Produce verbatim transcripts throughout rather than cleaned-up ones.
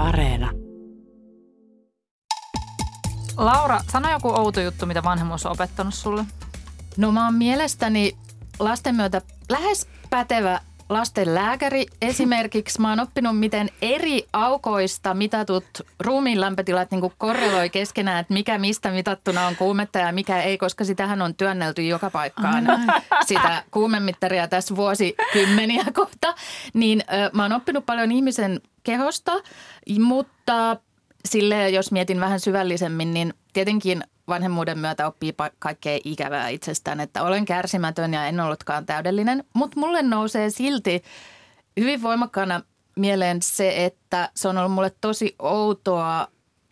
Areena. Laura, sano joku outo juttu, mitä vanhemmuus on opettanut sulle. No mä oon mielestäni lasten myötä lähes pätevä lastenlääkäri. Esimerkiksi mä oon oppinut, miten eri aukoista mitatut ruumiin lämpötilat niin kuin korreloi keskenään, että mikä mistä mitattuna on kuumetta ja mikä ei, koska sitähän on työnnelty joka paikkaan sitä kuumemittaria tässä vuosikymmeniä kohta. Niin ö, mä oon oppinut paljon ihmisen kehosta, mutta silleen, jos mietin vähän syvällisemmin, niin tietenkin vanhemmuuden myötä oppii kaikkea ikävää itsestään, että olen kärsimätön ja en ollutkaan täydellinen. Mutta mulle nousee silti hyvin voimakkaana mieleen se, että se on ollut mulle tosi outoa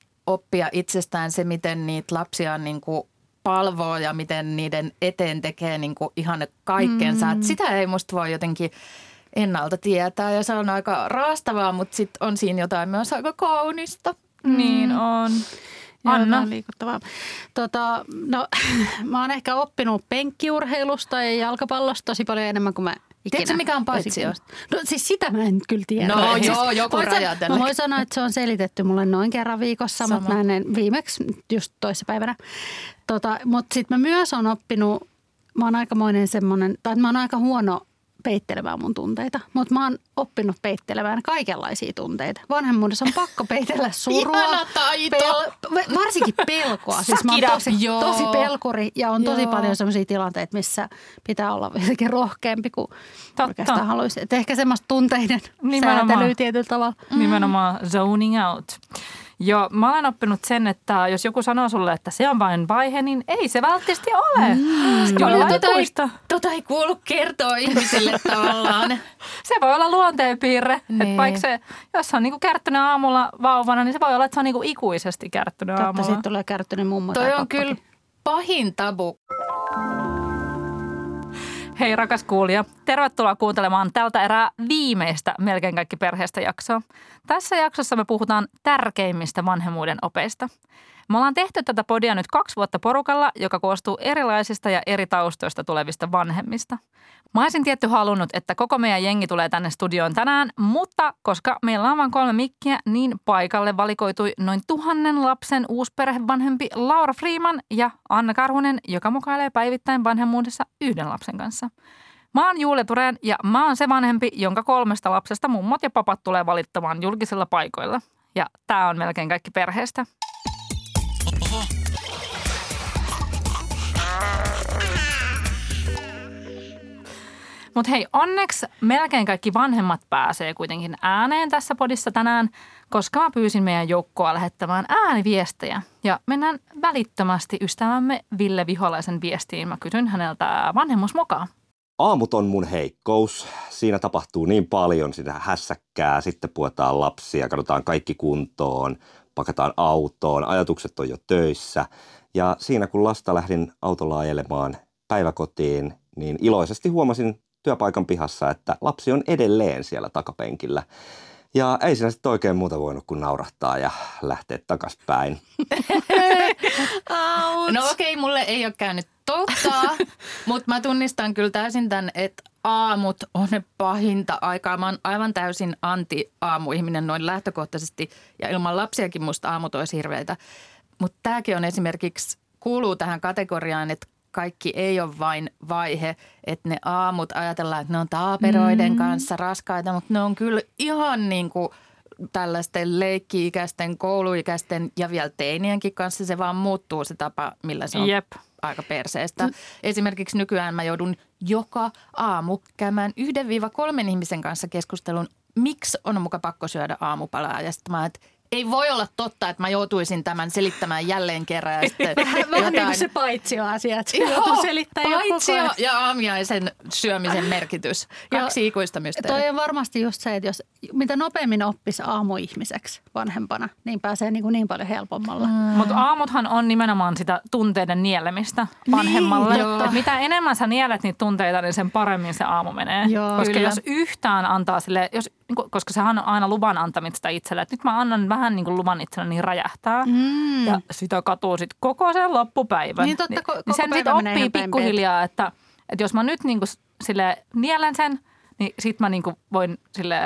oppia itsestään se, miten niitä lapsia niin kuin palvoo ja miten niiden eteen tekee niin kuin ihan kaikkensa. Mm. Sitä ei musta voi jotenkin ennalta tietää ja se on aika raastavaa, mutta sitten on siinä jotain myös aika kaunista. Mm. Niin on. Anna. Joo, liikuttavaa. Tota, no, mä oon ehkä oppinut penkkiurheilusta ja jalkapallosta tosi paljon enemmän kuin mä ikinä. Tiedätkö, mikä on paitsio? No siis sitä mä en kyllä tiedä. No siis, joo, joku raja tälle. Mä voin sanoa, että se on selitetty mulle noin kerran viikossa, Sama. mutta mä en viimeksi just toissapäivänä. Tota, mutta sitten mä myös oon oppinut, mä oon aikamoinen semmoinen, tai mä oon aika huono peittelemään mun tunteita, mutta mä oon oppinut peittelemään kaikenlaisia tunteita. Vanhemmuudessa on pakko peitellä surua. Ihana taito! Pel- varsinkin pelkoa. Siis mä oon tosi, tosi pelkuri ja on tosi Joo. paljon sellaisia tilanteita, missä pitää olla jotenkin rohkeampi kuin Totta. oikeastaan haluaisi. Et ehkä semmoista tunteiden säätelyä tietyllä tavalla. Nimenomaan zoning out. Joo, mä olen oppinut sen, että jos joku sanoo sulle, että se on vain vaihe, niin ei se välttämättä ole. Mm. Kyllä, tota, ei, tota ei kuulu kertoa ihmisille tavallaan. Se voi olla luonteenpiirre. Niin. Että vaikka se, jos on niinku kärttynyt aamulla vauvana, niin se voi olla, että se on niinku ikuisesti kärttynyt Totta, aamulla. Totta, siitä tulee kärttynyt mummo Toi tai on pappakin. kyllä pahin tabu. Hei rakas kuulija, tervetuloa kuuntelemaan tältä erää viimeistä Melkein kaikki perheestä jaksoa. Tässä jaksossa me puhutaan tärkeimmistä vanhemmuuden opeista. Me ollaan tehty tätä podia nyt kaksi vuotta porukalla, joka koostuu erilaisista ja eri taustoista tulevista vanhemmista. Mä olisin tietty halunnut, että koko meidän jengi tulee tänne studioon tänään, mutta koska meillä on vain kolme mikkiä, niin paikalle valikoitui noin tuhannen lapsen uusperhevanhempi Laura Freeman ja Anna Karhunen, joka mukailee päivittäin vanhemmuudessa yhden lapsen kanssa. Mä oon Julia Tureen ja mä oon se vanhempi, jonka kolmesta lapsesta mummot ja papat tulee valittamaan julkisilla paikoilla. Ja tää on melkein kaikki perheestä. Mutta hei, onneksi melkein kaikki vanhemmat pääsee kuitenkin ääneen tässä podissa tänään, koska mä pyysin meidän joukkoa lähettämään ääniviestejä. Ja mennään välittömästi ystävämme Ville Viholaisen viestiin. Mä kysyn häneltä vanhemmuusmokaa. Aamut on mun heikkous. Siinä tapahtuu niin paljon, sitä hässäkkää, sitten puetaan lapsia, katsotaan kaikki kuntoon, pakataan autoon, ajatukset on jo töissä. Ja siinä kun lasta lähdin autolla ajelemaan päiväkotiin, niin iloisesti huomasin työpaikan pihassa, että lapsi on edelleen siellä takapenkillä. Ja ei siinä sitten oikein muuta voinut kuin naurahtaa ja lähteä takaspäin. No okei, okay, mulle ei ole käynyt totta, mutta mä tunnistan kyllä täysin tämän, että aamut on ne pahinta aikaa. Mä oon aivan täysin anti-aamuihminen noin lähtökohtaisesti ja ilman lapsiakin musta aamut olisi hirveitä. Mutta tämäkin on esimerkiksi, kuuluu tähän kategoriaan, että kaikki ei ole vain vaihe, että ne aamut ajatellaan, että ne on taaperoiden mm. kanssa raskaita, mutta ne on kyllä ihan niin kuin tällaisten leikki-ikäisten, kouluikäisten ja vielä teinienkin kanssa se vaan muuttuu se tapa, millä se on Jep. aika perseestä. Mm. Esimerkiksi nykyään mä joudun joka aamu käymään yhden viiva kolmen ihmisen kanssa keskustelun, miksi on muka pakko syödä aamupalaa ja sitten mä että ei voi olla totta, että mä joutuisin tämän selittämään jälleen kerran. Ja sitten vähän niin kuin se paitsio-asia, että joutuu selittämään paitsio ja aamiaisen syömisen merkitys. Kaksi ikuista mysteeriä. Toi on varmasti just se, että jos mitä nopeammin oppisi aamuihmiseksi vanhempana, niin pääsee niin, kuin niin paljon helpommalla. Mm. Mutta aamuthan on nimenomaan sitä tunteiden nielemistä vanhemmalle. Niin, mitä enemmän sä nielet niitä tunteita, niin sen paremmin se aamu menee. Joo, koska kyllä. Jos yhtään antaa sille, jos, koska sehän on aina luvan antamista itselle, että nyt mä annan vähän niin kuin luvan itselleni niin räjähtää. Mm. Ja sitä katuu sitten koko sen loppupäivän. Niin totta, koko niin sen sitten oppii pikkuhiljaa, että, että jos mä nyt niin kuin sille nielen sen, niin sit mä niin kuin voin sille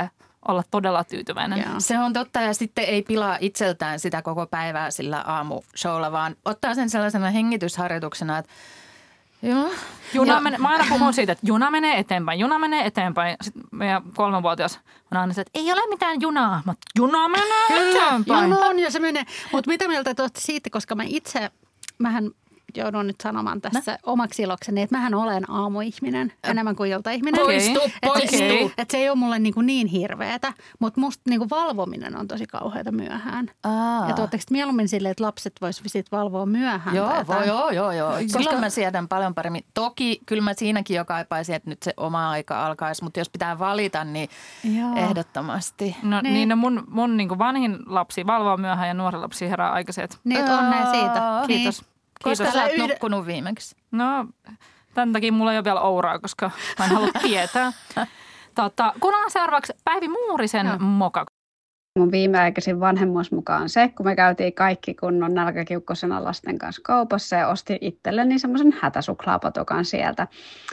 olla todella tyytyväinen. Joo. Se on totta ja sitten ei pilaa itseltään sitä koko päivää sillä aamushowlla, vaan ottaa sen sellaisena hengitysharjoituksena, että joo. Juna menee, mä aina puhun siitä, että juna menee eteenpäin, juna menee eteenpäin. Sitten meidän kolmenvuotias on aina se, että ei ole mitään junaa, mutta juna menee eteenpäin. Juna on ja se menee. Mutta mitä mieltä te olette siitä, koska mä itse, mähän joudun nyt sanomaan tässä no. omaksi ilokseni, että mähän olen aamuihminen enemmän kuin iltaihminen. Poistu, poistu. Että et se ei ole mulle niin, niin hirveätä, mutta musta niin valvominen on tosi kauheata myöhään. Aa. Ja tuotteko mieluummin silleen, että lapset voisivat sit valvoa myöhään? Joo, voi, joo, joo, joo. Koska... Silloin mä siedän paljon paremmin. Toki kyllä mä siinäkin jo kaipaisin, että nyt se oma aika alkaisi, mutta jos pitää valita, niin joo. ehdottomasti. No niin, niin no mun, mun niin vanhin lapsi valvoo myöhään ja nuori lapsi herää aikaisin. Niin, onnea siitä. Kiitos. Niin. Koska sä oot nukkunut viimeksi? No, tämän takia mulla ei ole vielä ouraa, koska mä en halua tietää. Tota, kuunnellaan seuraavaksi Päivi Muurisen no. moka. Mun viimeaikaisin vanhemmuus mukaan se, kun me käytiin kaikki kunnon nälkäkiukkosena lasten kanssa kaupassa ja ostin itselleni semmoisen hätäsuklaapatokan sieltä.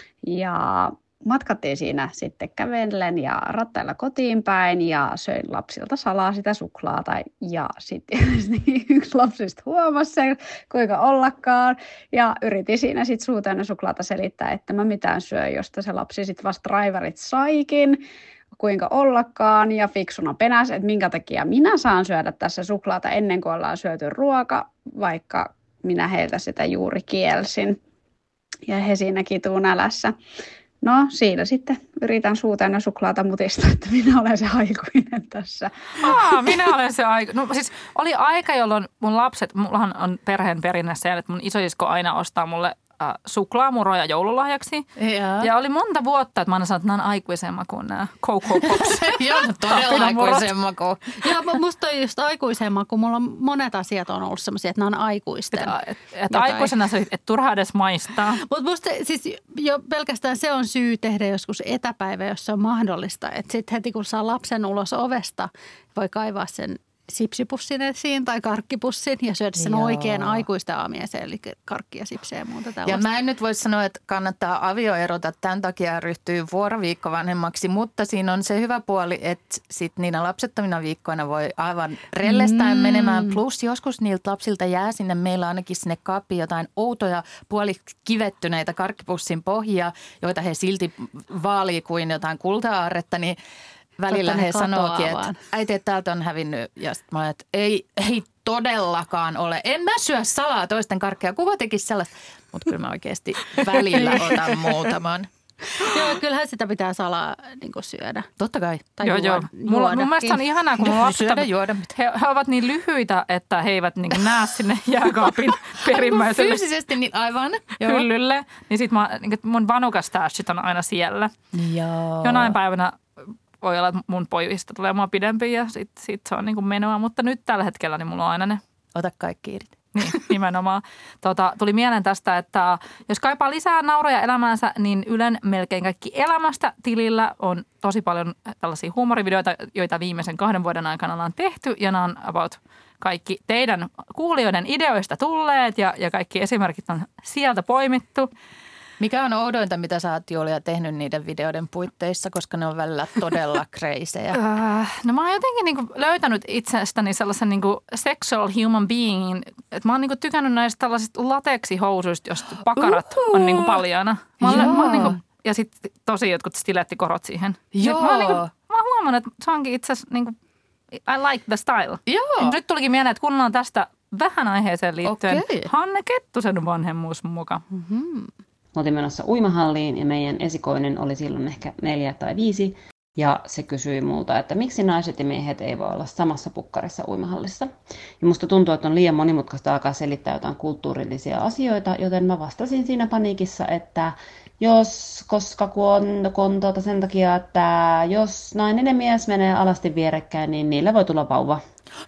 Ja matkattiin siinä sitten kävellen ja rattailla kotiin päin ja söin lapsilta salaa sitä suklaata. Ja sitten yksi lapsista huomasi sen, kuinka ollakaan. Ja yritin siinä sitten suutäynnä suklaata selittää, että mä mitään syö, josta se lapsi sitten vasta raivarit saikin. Kuinka ollakaan ja fiksuna penäs, että minkä takia minä saan syödä tässä suklaata ennen kuin ollaan syöty ruoka, vaikka minä heiltä sitä juuri kielsin. Ja he siinä kituu nälässä. No siinä sitten yritän suu täynnä suklaata mutista, että minä olen se aikuinen tässä. Aa, minä olen se aikuinen. No siis oli aika, jolloin mun lapset, mullahan on perheen perinne se, että mun isosisko aina ostaa mulle äh, suklaamuroja joululahjaksi. Ja. ja oli monta vuotta, että mä aina sanoin, että nämä on aikuisen makuun nämä Cocoa Pops. Joo, todella aikuisen makuun. Joo, musta on just aikuisen maku. Mulla on monet asiat on ollut sellaisia, että nämä on aikuisten. Että et, et aikuisena se, että turhaa edes maistaa. Mutta musta siis jo pelkästään se on syy tehdä joskus etäpäivä, jos se on mahdollista. Että sitten heti kun saa lapsen ulos ovesta, voi kaivaa sen sipsipussin esiin tai karkkipussin ja syödä sen Joo. oikein aikuisten aamiaisen, eli karkkia, sipsiä ja muuta tällaista. Ja mä en nyt voi sanoa, että kannattaa avioerota tämän takia ryhtyy vuoroviikkovanhemmaksi, mutta siinä on se hyvä puoli, että sitten niinä lapsettomina viikkoina voi aivan rellestäen mm. menemään. Plus joskus niiltä lapsilta jää sinne, meillä ainakin sinne kaappiin jotain outoja puolikivettyneitä karkkipussin pohjia, joita he silti vaalii kuin jotain kulta-aarretta, niin välillä he sanookin, että äiti, että täältä on hävinnyt. Ja sitten mä olen, että ei, ei todellakaan ole. En mä syö salaa toisten karkkeja. Kuka tekisi sellaista? Mutta kyllä mä oikeasti välillä otan muutaman. Joo, kyllähän sitä pitää salaa niin kuin syödä. Totta kai. Tai joo, joo. Mulla, mun mielestä on ihanaa, kun mun lapset, he, he ovat niin lyhyitä, että he eivät niin kuin näe sinne jääkaapin perimmäiselle fyysisesti niin aivan hyllylle. Niin sit mä, niin mun vanukastashit on aina siellä. Joo. Jonain päivänä voi olla, että mun pojista tulee mua pidempi ja sitten sit se on niin kuin menoa, mutta nyt tällä hetkellä niin mulla on aina ne. Ota kaikki irti. Niin, nimenomaan. Tota, tuli mieleen tästä, että jos kaipaa lisää nauroja elämäänsä, niin Ylen melkein kaikki elämästä tilillä on tosi paljon tällaisia huumorivideoita, joita viimeisen kahden vuoden aikana ollaan tehty. Ja nämä on about kaikki teidän kuulijoiden ideoista tulleet ja, ja kaikki esimerkit on sieltä poimittu. Mikä on oudointa, mitä sä oot, Julia, tehnyt niiden videoiden puitteissa, koska ne on välillä todella crazyjä? No mä oon jotenkin niinku löytänyt itsestäni sellaisen niinku sexual human beingin, että mä oon niinku tykännyt näistä tällaisista lateksihousuista, joista pakarat Uhu. on niinku paljaana. Mä oon, mä oon niinku, ja sitten tosi jotkut stilettikorot siihen. Joo. Mä oon, niinku, mä oon huomannut, että se onkin itse asiassa niinku, I like the style. Joo. Nyt tulikin mieleen, että kuunnellaan tästä vähän aiheeseen liittyen Okei. Hanne Kettusen vanhemmuus mukaan. Mm-hmm. Me oltiin menossa uimahalliin ja meidän esikoinen oli silloin ehkä neljä tai viisi. Ja se kysyi multa, että miksi naiset ja miehet ei voi olla samassa pukkarissa uimahallissa. Ja musta tuntuu, että on liian monimutkaista alkaa selittää jotain kulttuurillisia asioita, joten mä vastasin siinä paniikissa, että jos, koska kun on, kun tuota sen takia, että jos nainen ja mies menee alasti vierekkäin, niin niillä voi tulla vauva.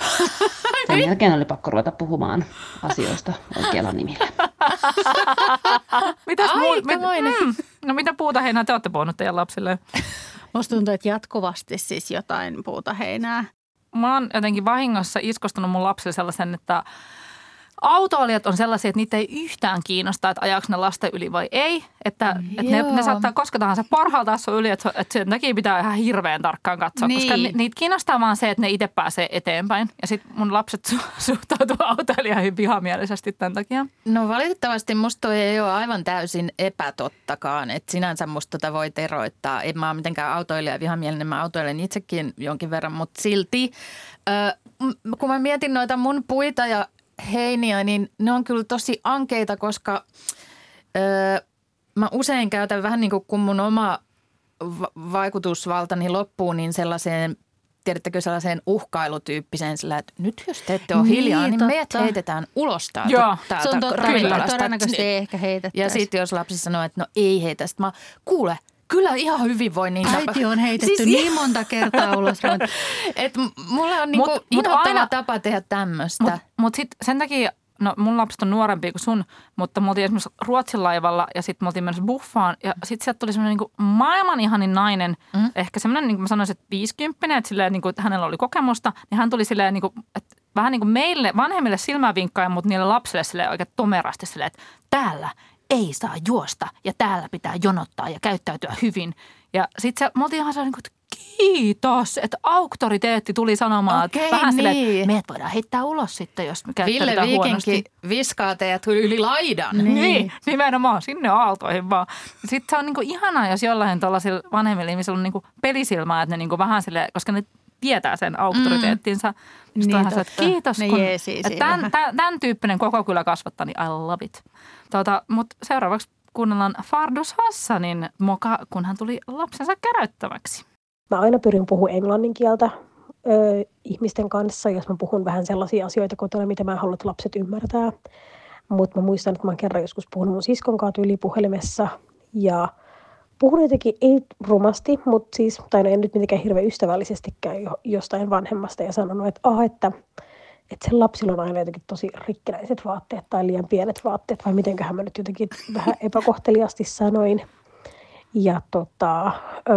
Sen jälkeen oli pakko ruveta puhumaan asioista oikealla nimillä. Mitäs muu, mit, mm, no mitä puutaheinää te olette puhunut teidän lapsille? Musta tuntuu, että jatkuvasti siis jotain puutaheinää. Mä oon jotenkin vahingossa iskostunut mun lapsille sellaisen, että autoilijat on sellaisia, että niitä ei yhtään kiinnosta, että ajaako ne lasten yli vai ei. Että, mm, että ne, ne saattaa koska tahansa parhaalta asua yli, että, että sen takia pitää ihan hirveän tarkkaan katsoa. Niin. Koska ni, niitä kiinnostaa vaan se, että ne itse pääsee eteenpäin. Ja sitten mun lapset su, suhtautuu autoilijoihin vihamielisesti tämän takia. No valitettavasti musta toi ei ole aivan täysin epätottakaan. Että sinänsä musta tota voi teroittaa. En mä ole mitenkään autoilija vihamielinen. Mä autoilen itsekin jonkin verran, mutta silti. Ö, kun mä mietin noita mun puita ja heiniä, niin ne on kyllä tosi ankeita, koska öö, mä usein käytän vähän niin kuin kun mun oma va- vaikutusvaltani loppuu, niin sellaiseen, tiedättekö, sellaiseen uhkailutyyppiseen sillä, että nyt jos te ette ole hiljaa, niin, niin meidät heitetään ulos täältä. Joo, täältä se on totta, ravintolasta. todennäköisesti ei ehkä heitettäisi. Ja sitten jos lapsi sanoo, että no ei heitä, sitten mä kuule, kyllä ihan hyvin voi niin tapahtua. Äiti on heitetty siis niin monta kertaa ulos. Että mulla on niinku mut, inhottava mut tapa tehdä tämmöistä. Mutta mut sitten sen takia, no mun lapset on nuorempia kuin sun, mutta me oltiin esimerkiksi Ruotsin laivalla ja sitten me oltiin menossa buffaan. Ja sitten sieltä tuli semmoinen niinku maailman ihanin nainen, mm. ehkä semmoinen, niin kuin mä sanoisin, että viisikymppinen, että, silleen, niin kuin, että hänellä oli kokemusta. Niin hän tuli silleen, niin kuin, että vähän niin kuin meille vanhemmille silmävinkkaajan, mutta niille lapsille silleen oikein tomerasti silleen, että täällä ei saa juosta ja täällä pitää jonottaa ja käyttäytyä hyvin. Ja sitten me oltiin ihan sellainen, että kiitos, että auktoriteetti tuli sanomaan, okei, että vähän niin. silleen, että meidät voidaan heittää ulos sitten, jos me käyttäydytään Ville huonosti. Ville Viikinki viskaa teidät yli laidan. Niin, niin nimenomaan sinne aaltoihin vaan. Sitten se on niinku ihanaa, jos jollain tuollaisilla vanhemmilla ihmisillä on niinku pelisilmää, että ne niinku vähän silleen, koska ne tietää sen auktoriteettinsa. Mm. Niin, se, että kiitos, kun että tämän, tämän, tämän tyyppinen koko kyllä kasvattaa, niin I love it. Tota, mutta seuraavaksi kuunnellaan Fardus Hassanin moka, kun hän tuli lapsensa käräyttäväksi. Mä aina pyrin puhumaan englannin kieltä ö, ihmisten kanssa, jos mä puhun vähän sellaisia asioita kotona, mitä mä haluan, että lapset ymmärtää. Mutta mä muistan, että mä oon kerran joskus puhunut mun siskon kanssa ylipuhelimessa ja puhun jotenkin ei rumasti, mutta siis, tai no en nyt mitenkään hirveän ystävällisestikään jostain vanhemmasta ja sanonut, että, ah, että, että sen lapsilla on aina jotenkin tosi rikkinäiset vaatteet tai liian pienet vaatteet, vai mitenköhän mä nyt jotenkin vähän epäkohteliasti sanoin. Ja tota,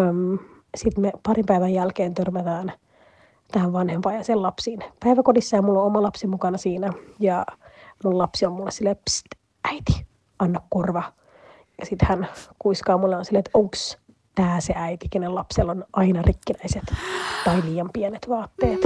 sitten me parin päivän jälkeen törmätään tähän vanhempaan ja sen lapsiin päiväkodissa ja mulla on oma lapsi mukana siinä ja mun lapsi on mulle silleen, pst, äiti, anna korva. Ja sitten hän kuiskaa mulle on silleen, että onks tää se äiti, kenen lapsella on aina rikkinäiset tai liian pienet vaatteet.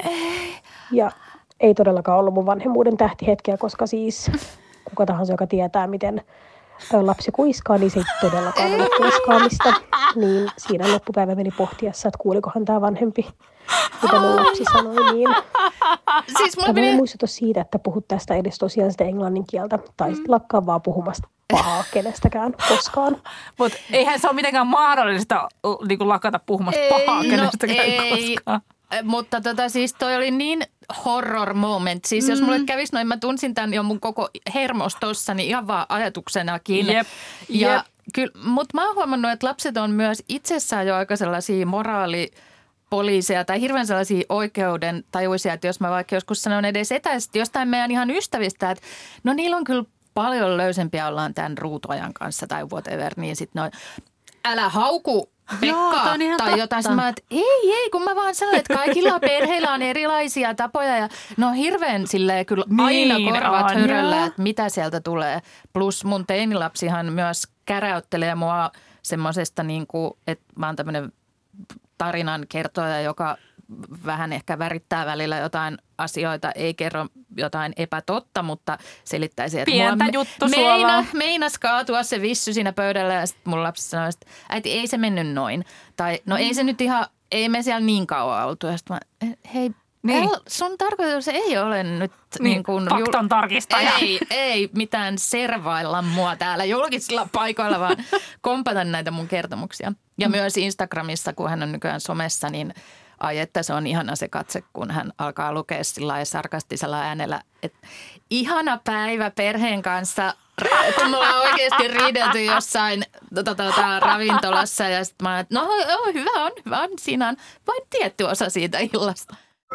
Ja ei todellakaan ollut mun vanhemmuuden tähtihetkeä, koska siis kuka tahansa, joka tietää, miten lapsi kuiskaa, niin se ei todellakaan ole kuiskaamista. Niin siinä loppupäivä meni pohtiessa, että kuulikohan tämä vanhempi, mitä mun lapsi sanoi. Niin siis tämä meni... ei muistuta siitä, että puhut tästä edes tosiaan sitä englannin kieltä, tai mm. lakkaa vaan puhumasta pahaa kenestäkään koskaan. Mutta eihän se ole mitenkään mahdollista niin lakata puhumasta ei, pahaa kenestäkään no, koskaan. Mutta tota siis toi oli niin horror moment. Siis mm. jos mulle kävisi noin, mä tunsin tämän jo mun koko hermos tossa, niin ihan vaan ajatuksenakin. Jep, ja jep. Kyllä, mutta mä oon huomannut, että lapset on myös itsessään jo aika sellaisia moraalipoliiseja tai hirveän sellaisia oikeuden tajuisia, että jos mä vaikka joskus sanon edes etäisesti jostain meidän ihan ystävistä, että no niillä on kyllä paljon löysempiä ollaan tämän ruutuajan kanssa tai whatever, niin sitten noin, älä hauku Pekka Joo, tai jotain. Mä että ei, ei, kun mä vaan sanon, että kaikilla perheillä on erilaisia tapoja ja no hirveän silleen kyllä aina niin korvat hyröllä, että mitä sieltä tulee. Plus mun teinilapsihan myös käräyttelee mua semmoisesta niin kuin, että mä oon tämmöinen tarinan kertoja, joka vähän ehkä värittää välillä jotain asioita, ei kerro jotain epätotta, mutta selittäisi, että pientä mulla juttu meina, meinas kaatua se vissy siinä pöydällä ja sitten mun lapsi sanoi, että äiti ei se mennyt noin. Tai no ei se nyt ihan, ei me siellä niin kauan oltu. Ja sitten mä, hei, niin. El, sun tarkoitus ei ole nyt niin, niin kuin faktan jul- tarkistaja. Ei, ei mitään servailla mua täällä julkisilla paikoilla, vaan kompata näitä mun kertomuksia. Ja mm. myös Instagramissa, kun hän on nykyään somessa, niin ai, että se on ihana se katse, kun hän alkaa lukea sillä sarkastisella äänellä, että ihana päivä perheen kanssa, kun me ollaan oikeasti riidelty jossain tota, tota, ravintolassa ja sitten mä oon, että no joo, hyvä on, hyvä on, siinä on vain tietty osa siitä illasta.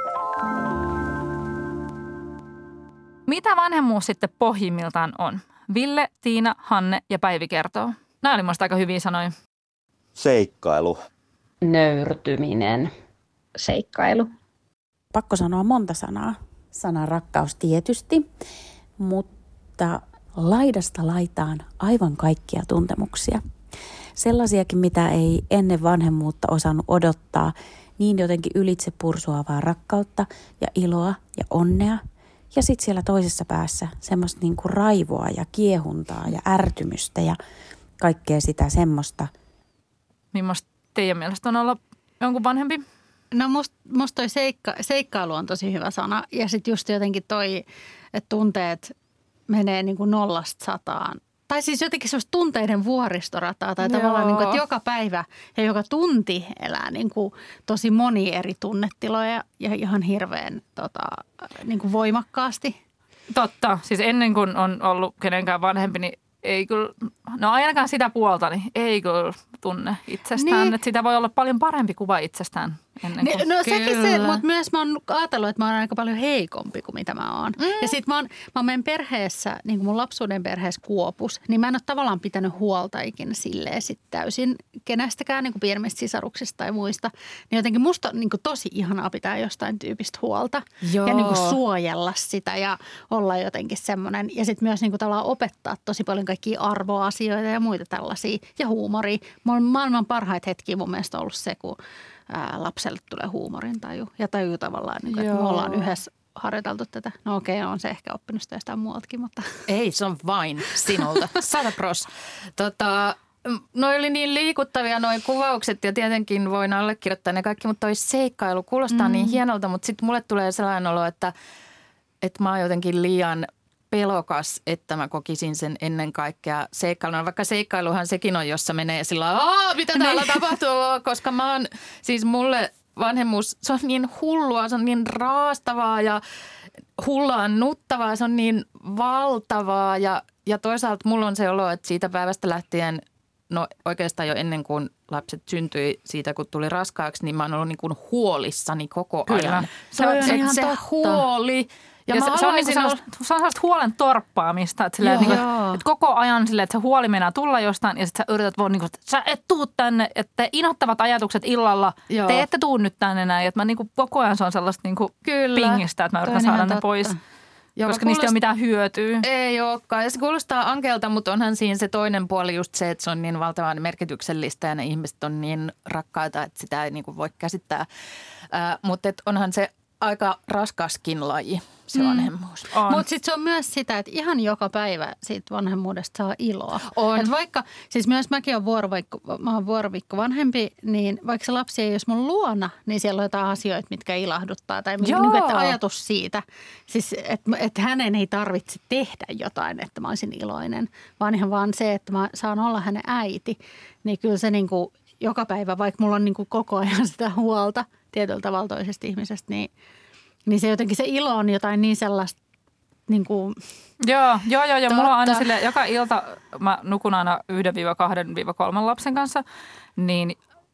Mitä vanhemmuus sitten pohjimmiltaan on? Ville, Tiina, Hanne ja Päivi kertoo. Nämä oli musta aika hyviä sanoja. Seikkailu. Nöyrtyminen. Seikkailu. Pakko sanoa monta sanaa. Sana rakkaus tietysti. mutta laidasta laitaan aivan kaikkia tuntemuksia. Sellaisiakin, mitä ei ennen vanhemmuutta osannut odottaa, niin jotenkin ylitse pursuavaa rakkautta ja iloa ja onnea. Ja sitten siellä toisessa päässä semmoista niinku raivoa ja kiehuntaa ja ärtymystä ja kaikkea sitä semmoista. Millaista teidän mielestä on olla jonkun vanhempi? No musta must toi seikka, seikkailu on tosi hyvä sana. Ja sitten just jotenkin toi, että tunteet menee niin kuin nollasta sataan. Tai siis jotenkin semmoista tunteiden vuoristorataa tai Joo. tavallaan niin kuin, että joka päivä ja joka tunti elää niin kuin tosi moni eri tunnetiloja ja ihan hirveän tota, niin kuin voimakkaasti. Totta. Siis ennen kuin on ollut kenenkään vanhempi, niin ei kyllä, no ainakaan sitä puolta, niin ei kyllä tunne itsestään. Niin. Että sitä voi olla paljon parempi kuva itsestään ennen kuin. No sekin se, mutta myös mä oon ajatellut, että mä oon aika paljon heikompi kuin mitä mä oon. Mm. Ja sit mä oon, mä oon meidän perheessä, niin kuin mun lapsuuden perheessä Kuopus, niin mä en ole tavallaan pitänyt huolta ikinä silleen sit täysin kenestäkään niin kuin pienemmistä sisaruksista tai muista. Niin jotenkin musta on niin kuin tosi ihanaa pitää jostain tyypistä huolta. Joo. Ja niin kuin suojella sitä ja olla jotenkin semmoinen. Ja sitten myös niin kuin tavallaan opettaa tosi paljon kaikkia arvoasioita ja muita tällaisia. Ja huumoria. Maailman parhaita hetkiä mun mielestä on ollut se, kun ää, lapselle tulee huumorin taju. Ja tajuu tavallaan, niin kuin, että me ollaan yhdessä harjoiteltu tätä. No okei, okay, on se ehkä oppinut sitä jostain muualtakin, mutta. Ei, se on vain sinulta. Sata pros. Tota, noi oli niin liikuttavia noi kuvaukset ja tietenkin voin allekirjoittaa ne kaikki, mutta toi seikkailu kuulostaa mm. niin hienolta, mutta sitten mulle tulee sellainen olo, että, että mä oon jotenkin liian pelokas, että mä kokisin sen ennen kaikkea seikkailuna. Vaikka seikkailuhan sekin on, jossa menee sillä lailla, mitä täällä tapahtuu, koska mä oon, siis mulle vanhemmuus, se on niin hullua, se on niin raastavaa ja hullaannuttavaa, se on niin valtavaa ja, ja toisaalta mulla on se olo, että siitä päivästä lähtien, no oikeastaan jo ennen kuin lapset syntyi siitä, kun tuli raskaaksi, niin mä oon ollut niin kuin huolissani koko ajan. Kyllä. Se on ihan se totta. Huoli. Ja, ja se, se, on niin sellaista, olla... se on sellaista huolen torppaamista, että, silleen, niin kuin, että koko ajan silleen, että se huoli meinaa tulla jostain ja sitten sä yrität vaan, niin kuin, että sä et tuu tänne, että inhottavat ajatukset illalla, Joo. te ette tuu nyt tänne näin. Että mä niin kuin, koko ajan se on sellaista niin kuin pingistä, että mä yritän saada ne totta. pois, Joka koska kuulost... niistä ei ole mitään hyötyä. Ei olekaan. Ja se kuulostaa ankeelta, mutta onhan siinä se toinen puoli just se, että se on niin valtavan merkityksellistä ja ne ihmiset on niin rakkaita, että sitä ei niin kuin voi käsittää. Äh, mutta onhan se aika raskaskin laji, se mm. vanhemmuus. Mutta sitten se on myös sitä, että ihan joka päivä siitä vanhemmuudesta saa iloa. On. Et vaikka, siis myös mäkin olen vuoroviikko, mä oon vuoroviikko vanhempi, niin vaikka se lapsi ei olisi mun luona, niin siellä on jotain asioita, mitkä ilahduttaa. Tai niin, että ajatus siitä, siis että et hänen ei tarvitse tehdä jotain, että mä olisin iloinen. Vaan ihan vaan se, että mä saan olla hänen äiti, niin kyllä se niin kuin joka päivä, vaikka mulla on niin kuin koko ajan sitä huolta tietyllä tavalla toisesta ihmisestä, niin, niin se jotenkin se ilo on jotain niin sellaista niin kuin. Joo, joo, joo. Ja mulla on aina silleen, joka ilta mä nukun aina yhden viiva kahden viiva kolmen lapsen kanssa, niin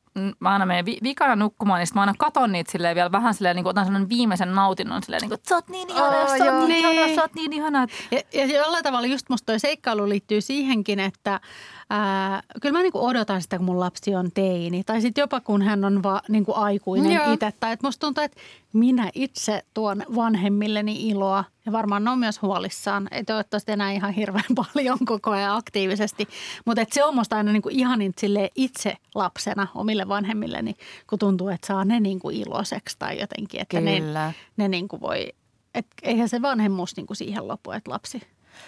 mä aina menen vi- vikana nukkumaan, niin sitten mä aina katon niitä silleen vielä vähän silleen, niin kuin otan sellainen viimeisen nautinnon silleen, niin kuin, että sä oot niin ihana, oh, sä oot niin ihana, sä oot niin ihana. Ja, ja jollain tavalla just musta toi seikkailu liittyy siihenkin, että ää, kyllä mä niin kuin odotan sitä, kun mun lapsi on teini. Tai sitten jopa kun hän on va, niin kuin aikuinen itse. Tai että musta tuntuu, että minä itse tuon vanhemmilleni iloa. Ja varmaan ne on myös huolissaan. Ei toivottavasti enää ihan hirveän paljon koko ajan aktiivisesti. Mutta se on musta aina niin kuin ihanin itse lapsena omille vanhemmilleni, kun tuntuu, että saa ne niin kuin iloiseksi tai jotenkin. Että Kyllä. ne, ne niin kuin voi, että eihän se vanhemmuus niin kuin siihen lopu, että lapsi.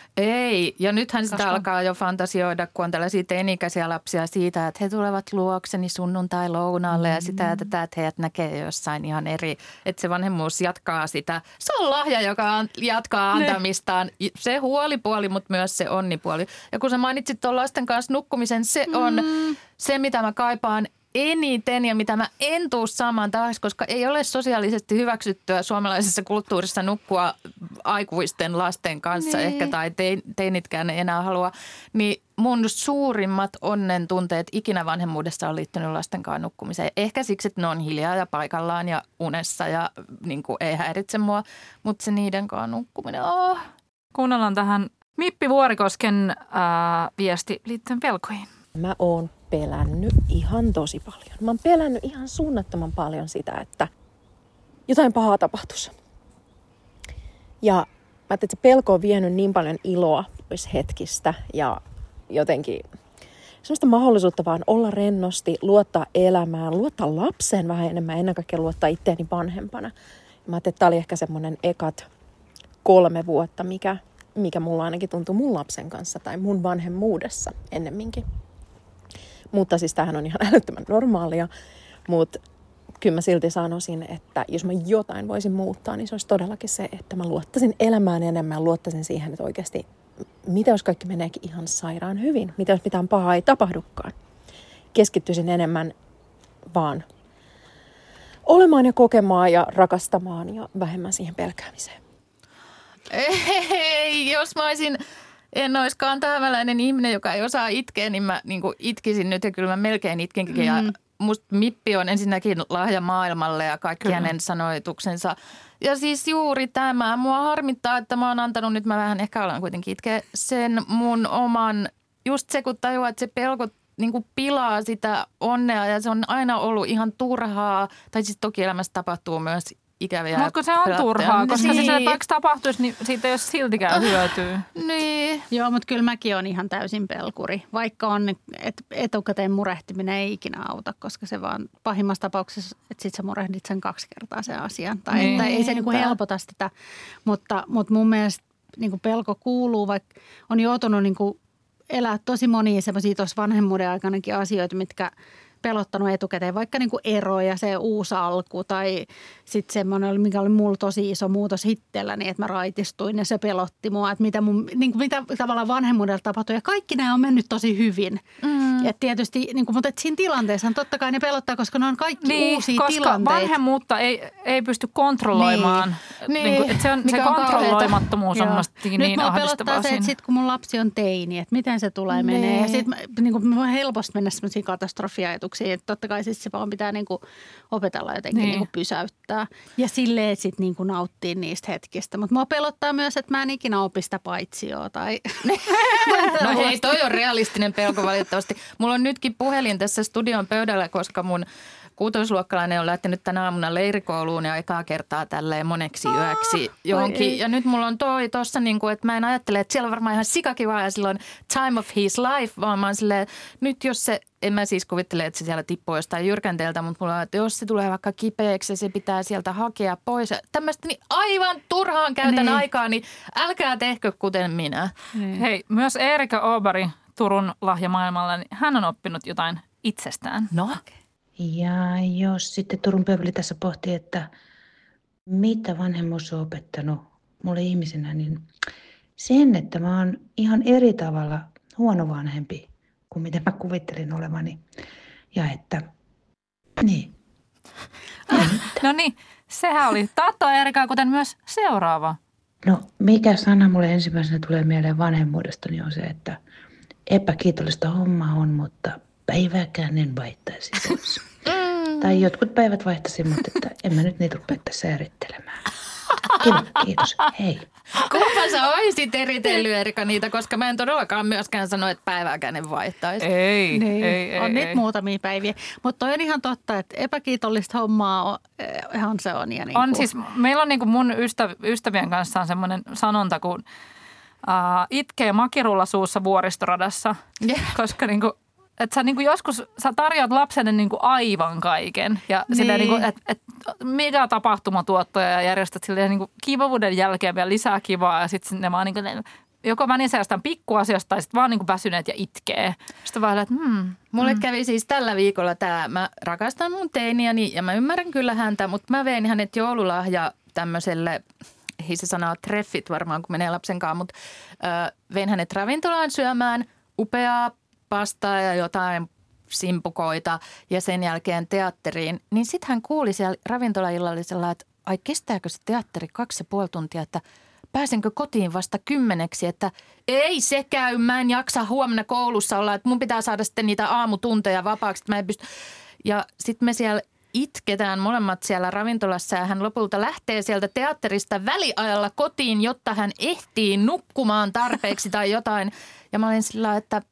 Ei, ja nythän sitä Kasva. alkaa jo fantasioida, kun on tällaisia teini-ikäisiä lapsia siitä, että he tulevat luokseni sunnuntai lounaalle mm. ja sitä ja tätä, että heidät näkee jossain ihan eri, että se vanhemmuus jatkaa sitä. Se on lahja, joka jatkaa antamistaan. Ne. Se huolipuoli, mutta myös se onnipuoli. Ja kun sä mainitsit tuon lasten kanssa nukkumisen, se on mm. se, mitä mä kaipaan eniten ja mitä mä en tuu saamaan taas, koska ei ole sosiaalisesti hyväksyttyä suomalaisessa kulttuurissa nukkua aikuisten lasten kanssa niin. ehkä tai teinitkään ei enää halua. Niin mun suurimmat onnen tunteet ikinä vanhemmuudessa on liittynyt lasten kanssa nukkumiseen. Ehkä siksi, että ne on hiljaa ja paikallaan ja unessa ja niin kuin ei häiritse mua, mutta se niiden kanssa nukkuminen, oh. Kuunnellaan tähän Mippi Vuorikosken ää, viesti liittyen pelkoihin. Mä oon pelännyt ihan tosi paljon. Mä oon pelännyt ihan suunnattoman paljon sitä, että jotain pahaa tapahtuisi. Ja ajattelin, että se pelko on vienyt niin paljon iloa pois hetkistä ja jotenkin semmoista mahdollisuutta vaan olla rennosti, luottaa elämään, luottaa lapseen vähän enemmän, ennen kaikkea luottaa itteeni vanhempana. Mä ajattelin, että tämä oli ehkä semmoinen ekat kolme vuotta, mikä, mikä mulla ainakin tuntui mun lapsen kanssa tai mun vanhemmuudessa ennemminkin. Mutta siis tämähän on ihan älyttömän normaalia, mutta kyllä mä silti sanoisin, että jos mä jotain voisin muuttaa, niin se olisi todellakin se, että mä luottaisin elämään enemmän, luottaisin siihen, että oikeasti mitä jos kaikki meneekin ihan sairaan hyvin, mitä jos mitään pahaa ei tapahdukaan. Keskittyisin enemmän vaan olemaan ja kokemaan ja rakastamaan ja vähemmän siihen pelkäämiseen. Ei, jos mä olisin, en olisikaan tämäläinen ihminen, joka ei osaa itkeä, niin mä niin kuin itkisin nyt ja kyllä mä melkein itkinkin. Mm. Ja musta Mippi on ensinnäkin lahja maailmalle ja kaikki kyllä. hänen sanoituksensa. Ja siis juuri tämä. Mua harmittaa, että mä oon antanut, nyt mä vähän ehkä alan kuitenkin itkeä, sen mun oman, just se kun tajuaa, että se pelko niin kuin pilaa sitä onnea ja se on aina ollut ihan turhaa. Tai siis toki elämässä tapahtuu myös ikäviä. Mutta kun se on pelatteja. Turhaa, koska niin. se vaikka tapahtuisi, niin siitä ei ole siltikään hyötyä. Niin. Joo, mutta kyllä mäkin olen ihan täysin pelkuri. Vaikka on, että etukäteen murehtiminen ei ikinä auta, koska se vaan pahimmassa tapauksessa, että sit sä murehdit sen kaksi kertaa sen asian. Tai niin. että ei se niinku helpota sitä, mutta, mutta mun mielestä niinku pelko kuuluu, vaikka on joutunut niinku elää tosi monia semmoisia tuossa vanhemmuuden aikanakin asioita, mitkä pelottanut etukäteen, vaikka niin kuin ero ja se uusi alku tai sitten semmoinen, mikä oli mulla tosi iso muutos itselläni, että mä raitistuin ja se pelotti mua, että mitä, mun, niin kuin mitä tavallaan vanhemmuudella tapahtui. Ja kaikki nämä on mennyt tosi hyvin. Mm. Ja tietysti, niin kuin, mutta siinä tilanteessa totta kai ne pelottaa, koska ne on kaikki niin, uusia koska tilanteita. Koska vanhemmuutta ei, ei pysty kontrolloimaan. Niin. Niin kuin, että se, on, se kontrolloimattomuus on niin, niin nyt pelottaa se, että sitten kun mun lapsi on teini, että miten se tulee niin. menee. Ja sitten niin kuin, mä voin helposti mennä semmoisiin katastrofiajatuksiin. Että totta kai siis se vaan pitää niinku opetella jotenkin niin. niinku pysäyttää. Ja silleen sitten niinku nauttii niistä hetkistä. Mutta mua pelottaa myös, että mä en ikinä opi sitä paitsioa. Tai no hei, toi on realistinen pelko valitettavasti. Mulla on nytkin puhelin tässä studion pöydällä, koska mun kuutosluokkalainen on lähtenyt tänä aamuna leirikouluun ja ekaa kertaa tälleen moneksi yöksi johonkin. Ja nyt mulla on toi tossa, niin kuin, että mä en ajattele, että siellä on varmaan ihan sikakivaa ja silloin time of his life, vaan mä oon silleen, nyt jos se, en mä siis kuvittele, että se siellä tippuu jostain jyrkänteeltä, mutta mulla on, että jos se tulee vaikka kipeäksi ja se pitää sieltä hakea pois. Tämmöistä niin aivan turhaan käytän niin. aikaa, niin älkää tehkö kuten minä. Niin. Hei, myös Erika Åberg Turun lahja maailmalla, niin hän on oppinut jotain itsestään. No? Ja jos sitten Turun Pövli tässä pohtii, että mitä vanhemmuus on opettanut mulle ihmisenä, niin sen, että mä oon ihan eri tavalla huono vanhempi kuin mitä mä kuvittelin olevani. Ja että, niin. No niin, sehän oli Taatto Erika, kuten myös seuraava. No mikä sana mulle ensimmäisenä tulee mieleen vanhemmuudesta, niin on se, että epäkiitollista hommaa on, mutta päivääkään en vaihtaisi pois. Mm. Tai jotkut päivät vaihtaisin, mutta että en mä nyt niitä rupea tässä erittelemään. Kiva, kiitos. Hei. Kumpa sä oisit eritellyt, Erika, niitä, koska mä en todellakaan myöskään sano, että päivääkään en vaihtaisi. Ei, niin, ei, ei. On ei, niitä ei. muutamia päiviä. Mutta toi on ihan totta, että epäkiitollista hommaa on, ihan se on. Ja niin on kuin. siis, meillä on niin kuin mun ystäv, ystävien kanssa on semmoinen sanonta, kun uh, itkee makirulla suussa vuoristoradassa, yeah. koska niin kuin että sä niinku joskus, sä tarjoat lapselle niinku aivan kaiken ja niin. Sitä niinku, että et, mitä tapahtumatuottoja ja järjestät sille niinku kivavuuden jälkeen vielä lisää kivaa ja sitten ne vaan niinku, joko vänisee jostain pikkuasiasta tai sitten vaan niinku väsyneet ja itkee. Sitten vaan, että hmm. Mulle mm. kävi siis tällä viikolla tämä, mä rakastan mun teiniäni ja mä ymmärrän kyllä häntä, mutta mä vein hänet joululahja tämmöiselle, ei se sanoo treffit varmaan kun menee lapsen kanssa, mutta äh, vein hänet ravintolaan syömään upeaa pastaa ja jotain simpukoita ja sen jälkeen teatteriin, niin sitten hän kuuli siellä ravintolaillallisella, että ai kestääkö se teatteri kaksi ja puoli tuntia, että pääsenkö kotiin vasta kymmeneksi, että ei se käy, mä en jaksa huomenna koulussa olla, että mun pitää saada sitten niitä aamutunteja vapaaksi, että mä en pysty. Ja sitten me siellä itketään molemmat siellä ravintolassa ja hän lopulta lähtee sieltä teatterista väliajalla kotiin, jotta hän ehtii nukkumaan tarpeeksi tai jotain. Ja mä olin sillä, että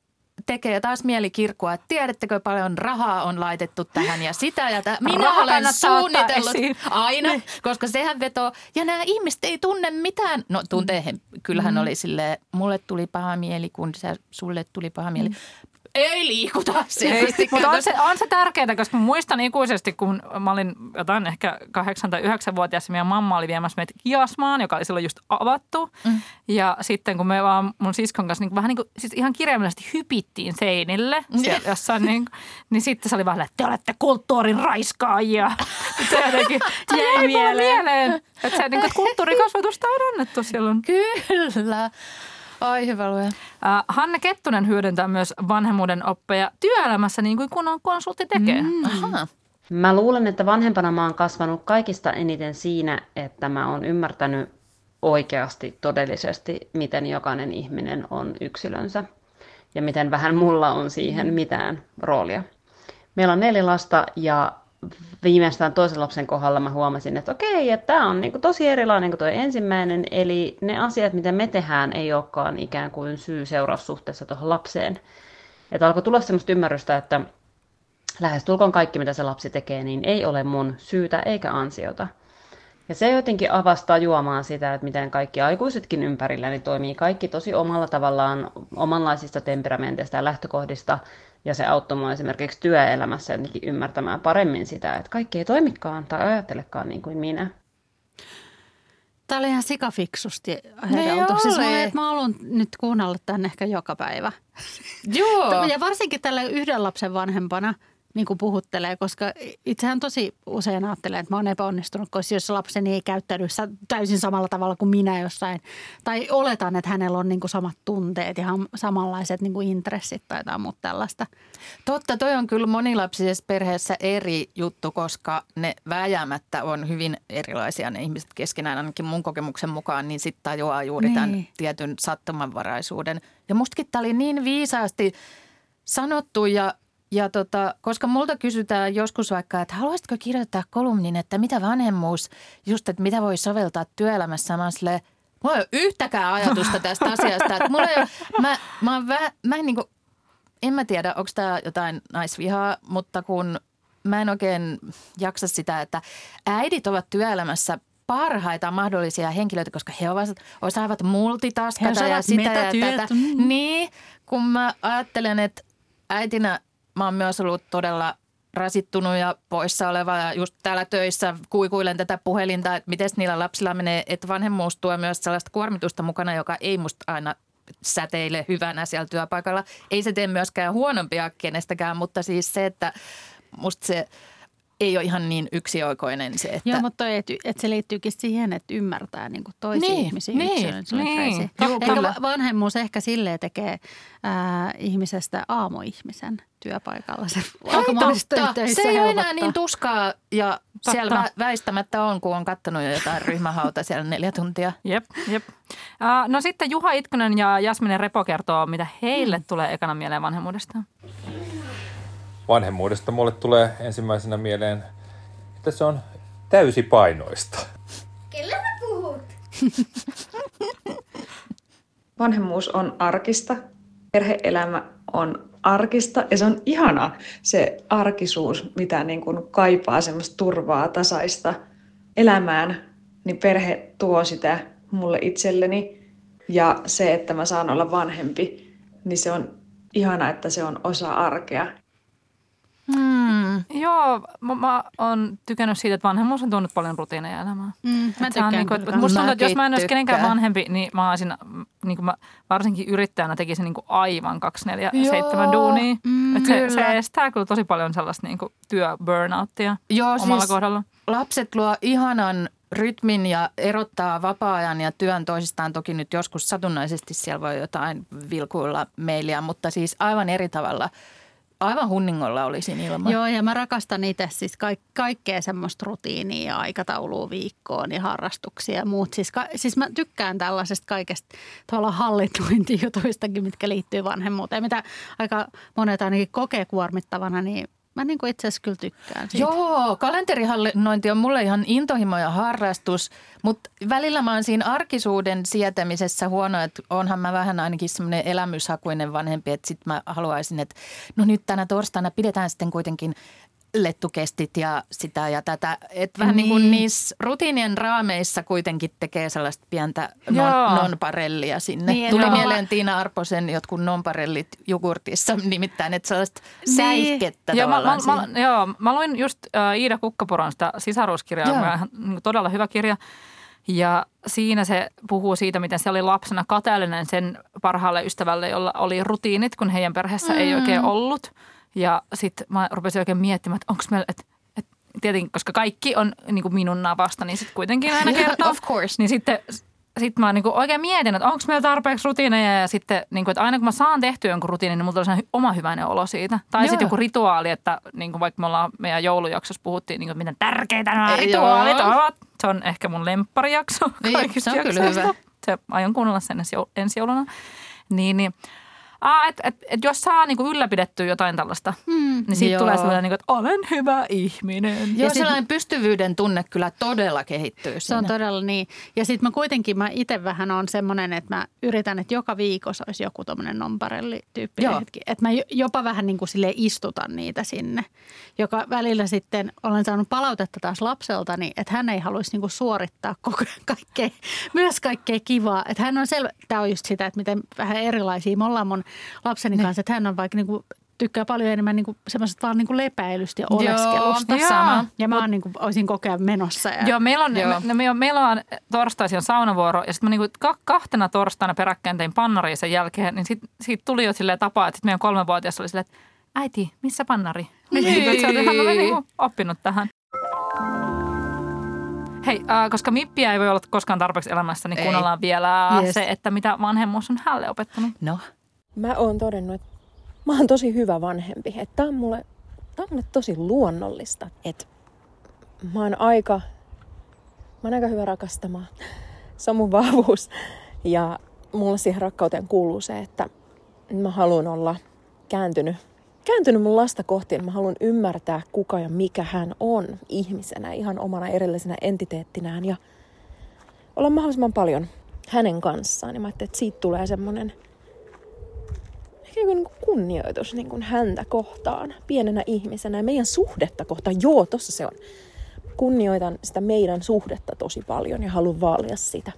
tekee taas mieli kirkkua, että tiedättekö paljon rahaa on laitettu tähän ja sitä ja tähän. Minä olen suunnitellut aina, ne. Koska sehän vetoo. Ja nämä ihmiset ei tunne mitään. No tuntee he, kyllähän mm. oli silleen, mulle tuli paha mieli, kun sä, sulle tuli paha mieli. Mm. Ei liikuta selvästi. Mutta on se, on se tärkeää, koska muistan ikuisesti, kun mä olin jotain ehkä kahdeksan tai yhdeksänvuotias, ja meidän mamma oli viemässä meitä Kiasmaan, joka oli silloin just avattu. Mm. Ja sitten kun me vaan mun siskon kanssa niin vähän niin kuin, siis ihan kirjaimellisesti hypittiin seinille siellä jossain, niin, niin sitten se oli vähän, että te olette kulttuurin raiskaajia. Se jotenkin jäi mieleen. mieleen. Että se niin kuin, kulttuurikasvatusta on annettu silloin. Kyllä. Ai hyvä luja. Hanne Kettunen hyödyntää myös vanhemmuuden oppeja työelämässä niin kuin kunnon konsultti tekee. Mm. Aha. Mä luulen, että vanhempana mä oon kasvanut kaikista eniten siinä, että mä oon ymmärtänyt oikeasti todellisesti, miten jokainen ihminen on yksilönsä ja miten vähän mulla on siihen mitään roolia. Meillä on neljä lasta ja viimeistään toisen lapsen kohdalla mä huomasin, että okei, että tämä on niinku tosi erilainen kuin tuo ensimmäinen, eli ne asiat, mitä me tehdään, ei olekaan ikään kuin syy-seuraussuhteessa tuohon lapseen. Että alkoi tulla semmoista ymmärrystä, että lähestulkoon kaikki, mitä se lapsi tekee, niin ei ole mun syytä eikä ansiota. Ja se jotenkin avastaa juomaan sitä, että miten kaikki aikuisetkin ympärilläni toimii kaikki tosi omalla tavallaan, omanlaisista temperamenteista ja lähtökohdista. Ja se auttoi minua esimerkiksi työelämässä jotenkin ymmärtämään paremmin sitä, että kaikki ei toimikaan tai ajattelekaan niin kuin minä. Tämä oli ihan sikafiksusti ajateltu. Siis mä, että mä haluan nyt kuunnella tämän ehkä joka päivä. Joo. Ja varsinkin tällä yhden lapsen vanhempana niin kuin puhuttelee, koska itsehän tosi usein ajattelee, että mä oon epäonnistunut, koska jos lapseni ei käyttäydy täysin samalla tavalla kuin minä jossain. Tai oletan, että hänellä on niin kuin samat tunteet ja samanlaiset niin kuin intressit tai jotain muuta tällaista. Totta, toi on kyllä monilapsisessa perheessä eri juttu, koska ne vääjäämättä on hyvin erilaisia ne ihmiset keskenään, ainakin mun kokemuksen mukaan, niin sitten tajuaa juuri niin. Tämän tietyn sattumanvaraisuuden. Ja mustakin tämä oli niin viisaasti sanottu ja Ja tota, koska multa kysytään joskus vaikka, että haluaisitko kirjoittaa kolumnin, että mitä vanhemmuus, just että mitä voi soveltaa työelämässä. Mä oon silleen, mulla ei ole yhtäkään ajatusta tästä asiasta. Että mulla ei ole, mä, mä, oon väh, mä en niin kuin, en mä tiedä, onko tämä jotain naisvihaa, mutta kun mä en oikein jaksa sitä, että äidit ovat työelämässä parhaita mahdollisia henkilöitä, koska he osaavat multitaskata ja sitä ja tätä. Mm. Niin, kun mä ajattelen, että äitinä mä oon myös ollut todella rasittunut ja poissa oleva ja just täällä töissä kuikuilen tätä puhelinta, että miten niillä lapsilla menee, että vanhemmuus tuo myös sellaista kuormitusta mukana, joka ei musta aina säteile hyvänä siellä työpaikalla. Ei se tee myöskään huonompia kenestäkään, mutta siis se, että musta se ei ole ihan niin yksioikoinen se, että... Joo, mutta toi, että, että se liittyykin siihen, että ymmärtää niin kuin toisia niin, ihmisiä niin, yksilöön. Niin, ehkä vanhemmuus ehkä silleen tekee ää, ihmisestä aamuihmisen työpaikalla. Se, se ei ole enää niin tuskaa ja totta. Siellä väistämättä on, kun on katsonut jo jotain ryhmähauta siellä neljä tuntia. Jep, jep. Uh, no sitten Juha Itkonen ja Jasminen Repo kertoo, mitä heille mm. tulee ekana mieleen vanhemmuudesta. Vanhemmuudesta mulle tulee ensimmäisenä mieleen, että se on täysipainoista. Kelle sä puhut? Vanhemmuus on arkista, perhe-elämä on arkista ja se on ihana se arkisuus, mitä niin kuin kaipaa semmoista turvaa, tasaista elämään, niin perhe tuo sitä mulle itselleni ja se, että mä saan olla vanhempi, niin se on ihana, että se on osa arkea. Hmm. Joo, mä, mä oon tykännyt siitä, että vanhemmuus on tuonut paljon rutiineja elämään. Mm, mä tykkään niin kuin, musta tuntuu, että jos mä en olisi kenenkään vanhempi, niin mä olisin, niin kuin mä varsinkin yrittäjänä tekisin niin kuin aivan kaksikymmentäneljä seitsemän duunia. Mm, että se, se estää kyllä tosi paljon sellaista niin kuin työ-burnouttia Joo, omalla siis kohdalla. Lapset luo ihanan rytmin ja erottaa vapaa-ajan ja työn toisistaan. Toki nyt joskus satunnaisesti siellä voi jotain vilkuilla mailia, mutta siis aivan eri tavalla. Aivan hunningolla olisin ilman. Joo, ja mä rakastan itse siis kaik- kaikkea semmoista rutiinia ja aikataulua viikkoon ja harrastuksia ja muut. Siis, ka- siis mä tykkään tällaisesta kaikesta tavallaan hallinnointijutuistakin, mitkä liittyy vanhemmuuteen. Mitä aika monet ainakin kokee kuormittavana, niin Mä niin kuin itse asiassa kyllä tykkään siitä. Joo, kalenterihallinnointi on mulle ihan intohimo ja harrastus, mutta välillä mä oon siinä arkisuuden sietämisessä huono, että onhan mä vähän ainakin semmoinen elämyshakuinen vanhempi, että sit mä haluaisin, että no nyt tänä torstaina pidetään sitten kuitenkin lettukestit ja sitä ja tätä. Että vähän niin kuin niissä rutiinien raameissa kuitenkin tekee sellaista pientä non, nonparellia sinne. Niin, Tuli joo. mieleen Tiina Arposen jotkut nonparellit jogurtissa nimittäin, että sellaista niin. säihkettä joo, tavallaan mä, mä, joo, mä luin just äh, Iida Kukkapuron sitä sisaruuskirjaa, joka on todella hyvä kirja. Ja siinä se puhuu siitä, miten se oli lapsena kateellinen sen parhaalle ystävälle, jolla oli rutiinit, kun heidän perheessä mm. ei oikein ollut. Ja sitten mä rupesin oikein miettimään, että onko meillä, että, että tietenkin, koska kaikki on niin kuin minun navasta, niin sitten kuitenkin aina kertoo. Of course. Niin sitten sit mä niin kuin oikein mietin, että onko meillä tarpeeksi rutiineja ja sitten, niin kuin, että aina kun mä saan tehtyä jonkun rutiinin, niin mulla on oma hyväinen olo siitä. Tai sitten joku rituaali, että niin kuin vaikka me ollaan meidän joulujaksossa puhuttiin, niin kuin, miten tärkeitä nämä Ei, rituaalit joo. ovat. Se on ehkä mun lempparijakso kaikista niin, se on kyllä hyvä. Se, aion kuunnella sen ensi jouluna. Niin, niin. Ah, että et, et jos saa niinku ylläpidettyä jotain tällaista, mm, niin siitä tulee sellainen, niinku, että olen hyvä ihminen. Joo, ja sellainen sit, pystyvyyden tunne kyllä todella kehittyy. Se siinä. on todella niin. Ja sitten mä kuitenkin, mä itse vähän on semmoinen, että mä yritän, että joka viikossa olisi joku tommoinen nonparelli-tyyppinen hetki. Että mä jopa vähän niin kuin silleen istutan niitä sinne, joka välillä sitten olen saanut palautetta taas lapseltani, että hän ei haluaisi niinku suorittaa koko kaikkea, myös kaikkea kivaa. Että hän on selvä, tämä on just sitä, että miten vähän erilaisia me ollaan mun lapseni ne. kanssa, että hän on vaikka niinku, tykkää paljon enemmän niinku, semmoisesta vaan niinku lepäilystä ja oleskelusta. Joo, sama. Ja mä oon niinku, olisin kokea menossa. Ja, joo, meillä on, joo. Me, me, meillä on torstaisin saunavuoro ja sitten mä niinku kahtena torstaina peräkkäin tein pannaria sen jälkeen, niin sit, siitä tuli jo silleen tapaa, että sit meidän kolmenvuotias oli silleen, että äiti, missä pannari? Niin. Se oli, hän oli niinku oppinut tähän. Hei, äh, koska Mippiä ei voi olla koskaan tarpeeksi elämässä, niin kuunnellaan vielä yes. se, että mitä vanhemmuus on hänelle opettanut. No. Mä oon todennut, että mä oon tosi hyvä vanhempi. Että tää on mulle, tää on mulle tosi luonnollista. Että mä oon aika, mä oon aika hyvä rakastamaan. Se on mun vahvuus. Ja mulle siihen rakkauteen kuuluu se, että mä haluan olla kääntynyt. Kääntynyt mun lasta kohti, että mä haluan ymmärtää, kuka ja mikä hän on ihmisenä, ihan omana erillisenä entiteettinään ja olla mahdollisimman paljon hänen kanssaan. Ja mä ajattelin, että siitä tulee semmoinen ehkä niin kuin kunnioitus niin kuin häntä kohtaan, pienenä ihmisenä ja meidän suhdetta kohtaan. Joo, tossa se on. Kunnioitan sitä meidän suhdetta tosi paljon ja haluan vaalia sitä.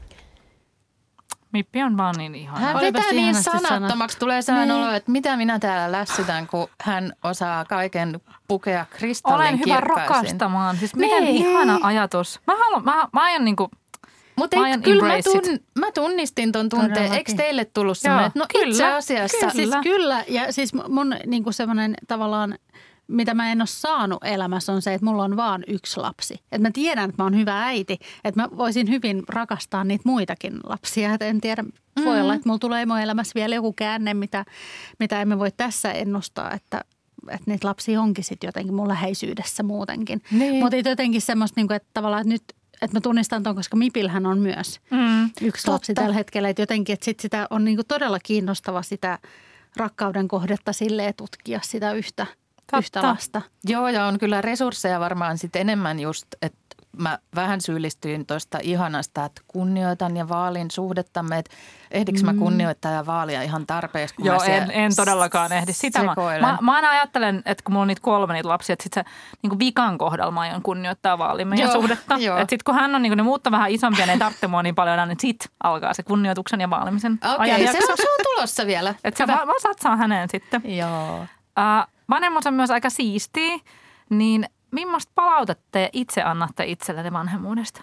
Mippi on vaan niin ihana. Hän vetää niin sanattomaksi. Tulee sellainen olo, että mitä minä täällä lässytän, kun hän osaa kaiken pukea kristallin kirkkaisin. Olen hyvä rakastamaan. Siis miten niin. ihana ajatus. Mä haluan, mä, mä aion niinku, Mutta kyllä mä, tun, mä tunnistin ton tunteen. Eikö teille tullut semmoinen, että no kyllä, itse asiassa. Kyllä, siis kyllä. Ja siis mun niinku semmoinen tavallaan, mitä mä en ole saanut elämässä on se, että mulla on vaan yksi lapsi. Että mä tiedän, että mä oon hyvä äiti. Että mä voisin hyvin rakastaa niitä muitakin lapsia. Että en tiedä, voi mm-hmm. olla, että mulla tulee mun elämässä vielä joku käänne, mitä, mitä emme voi tässä ennustaa. Että, että niitä lapsia onkin sitten jotenkin mun läheisyydessä muutenkin. Niin. Mutta jotenkin semmoista, että tavallaan, että nyt että mä tunnistan ton, koska Mipillähän on myös mm, yksi totta. lapsi tällä hetkellä. Että jotenkin, että sit sitä on niinku todella kiinnostava sitä rakkauden kohdetta silleen tutkia sitä yhtä. Yhtä lasta. Joo, ja on kyllä resursseja varmaan sitten enemmän just, että mä vähän syyllistyin tuosta ihanasta, että kunnioitan ja vaalin suhdettamme, että ehdikö mm. mä kunnioittaa ja vaalia ihan tarpeeksi, kun joo, mä en, en todellakaan ehdi. Sitä mä, mä, mä aina ajattelen, että kun mulla on niitä kolme niitä lapsia, että sitten se niin vikan kohdalla mä aion kunnioittaa ja vaalia meidän joo, suhdetta. Että sitten kun hän on, niin kun ne muut on vähän isompia, ne ei tarvitse mua niin paljon, niin sitten alkaa se kunnioituksen ja vaalimisen ajan. Okei, okay, se, se on tulossa vielä. Että mä, mä satsaan häneen sitten. Joo. Uh, vanhemmuus on myös aika siistiä, niin millaista palautetta itse annatte itsellenne vanhemmuudesta?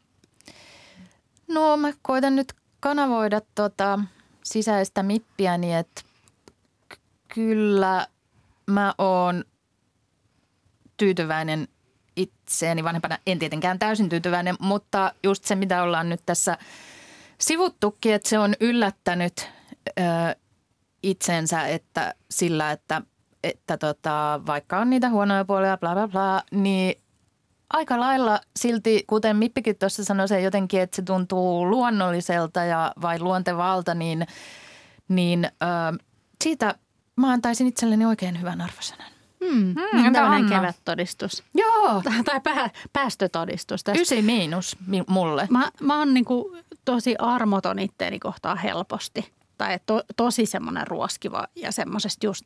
No mä koitan nyt kanavoida tota sisäistä mippiäni, että kyllä mä oon tyytyväinen itseeni vanhempana. En tietenkään täysin tyytyväinen, mutta just se mitä ollaan nyt tässä sivuttukin, että se on yllättänyt ö, itsensä että sillä, että että tota, vaikka on niitä huonoja puolia, bla bla bla, niin aika lailla silti, kuten Mippikin tuossa sanoi se jotenkin, että se tuntuu luonnolliselta ja vai luontevalta, niin, niin äh, siitä mä antaisin itselleni oikein hyvän arvosanan. Hmm, Hmm, niin tämmöinen Anna? kevättodistus. Joo. Tai pää, päästötodistus. Tästä. Ysi miinus mi- mulle. Mä, mä oon niinku tosi armoton itteeni kohtaan helposti. Tai to, tosi semmoinen ruoskiva ja semmoisesta just,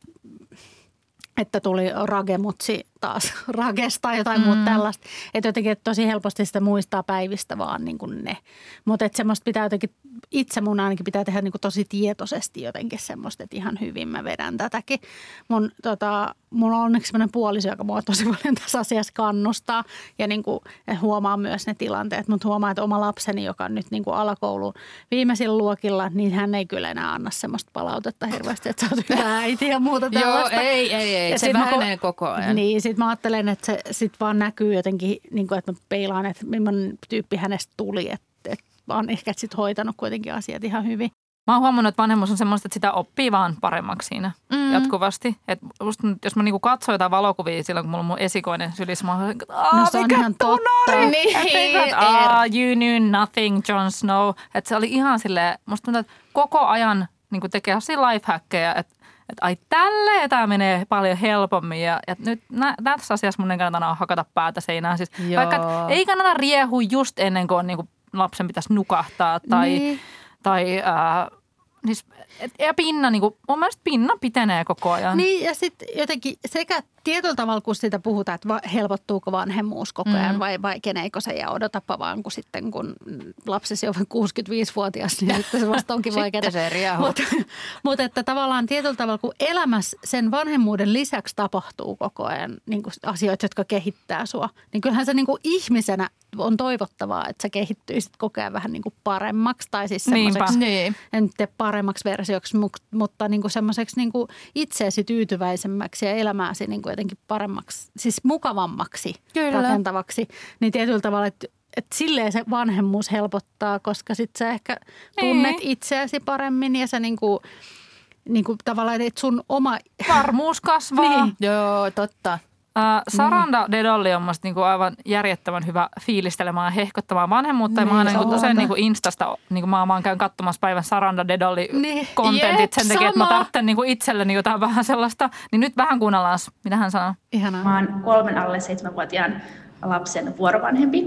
että tuli ragemutsi taas ragesta tai jotain mm. muuta tällaista. Että jotenkin että tosi helposti sitä muistaa päivistä vaan niin kuin ne. Mutta että semmoista pitää jotenkin, itse mun ainakin pitää tehdä niin kuin tosi tietoisesti jotenkin semmoista, että ihan hyvin mä vedän tätäkin. Mun, tota, mulla on onneksi semmoinen puoliso, joka mua tosi paljon tässä asiassa kannustaa ja niin kuin huomaa myös ne tilanteet. Mutta huomaa, että oma lapseni, joka on nyt niin kuin alakoulun viimeisillä luokilla, niin hän ei kyllä enää anna semmoista palautetta hirveästi, että sä oot hyvä äiti ja muuta tällaista. Joo, ei, ei, ei. Ja Se vähenee koko ajan. Niin, sit mä ajattelen, että se sit vaan näkyy jotenkin, niin kuin, että mä peilaan, että millainen tyyppi hänestä tuli. Että, että mä oon ehkä sit hoitanut kuitenkin asiat ihan hyvin. Mä oon huomannut, että vanhemmuus on semmoista, että sitä oppii vaan paremmaksi siinä mm. jatkuvasti. Että jos mä niinku katson jotain valokuvia silloin, kun mulla on mun esikoinen sylissä, mä oon että no, se on ihan totta. Niin. Että ah, you knew nothing, Jon Snow. Että se oli ihan silleen, musta tuntuu, että koko ajan niin tekee sellaisia lifehackkejä, että että ai tälleen tämä menee paljon helpommin ja, ja nyt nä, tässä asiassa mun ei kannata hakata päätä seinään. Siis vaikka ei kannata riehua just ennen kuin on, niin kuin lapsen pitäisi nukahtaa tai, niin. tai ää, siis, et, ja pinna, niin kuin, mun mielestä pinna pitenee koko ajan. Niin ja sitten jotenkin sekä tietyllä tavalla, kun sitä puhutaan, että helpottuuko vanhemmuus koko ajan mm. vai, vai keneikö se ja odotapa vaan, kun sitten kun lapsesi on kuusikymmentäviisivuotias, niin sitten se vasta onkin vaikeaa. Sitten se riehuu. Mutta mut että tavallaan tietyllä tavalla, kun elämässä sen vanhemmuuden lisäksi tapahtuu koko ajan niin kuin asioita, jotka kehittää sua, niin kyllähän se niin kuin ihmisenä on toivottavaa, että sä kehittyisit koko ajan vähän niin kuin paremmaksi tai siis semmoiseksi, niin. en tee paremmaksi versioksi, mutta niin kuin semmoiseksi niin kuin itseesi tyytyväisemmäksi ja elämääsi niin kuin jotenkin paremmaksi, siis mukavammaksi, Kyllä. rakentavaksi, niin tietyllä tavalla, että, että silleen se vanhemmuus helpottaa, koska sitten sä ehkä tunnet niin. itseäsi paremmin ja sä niin kuin, niin kuin tavallaan, että sun oma varmuus kasvaa. niin. Joo, totta. Uh, Saranda Dedolli on musta niinku aivan järjettömän hyvä fiilistelemään ja hehkottamaan vanhemmuutta. Niin, mä aina niinku usein niinku Instasta, niinku mä vaan käyn katsomassa päivän Saranda Dedolli niin. kontentit sen takia, että mä tarvitsen niinku itselleni jotain vähän sellaista. Niin nyt vähän kuunnellaan, mitä hän sanoo. Ihanaa. Mä oon kolmen alle seitsemänvuotiaan lapsen vuorovanhempi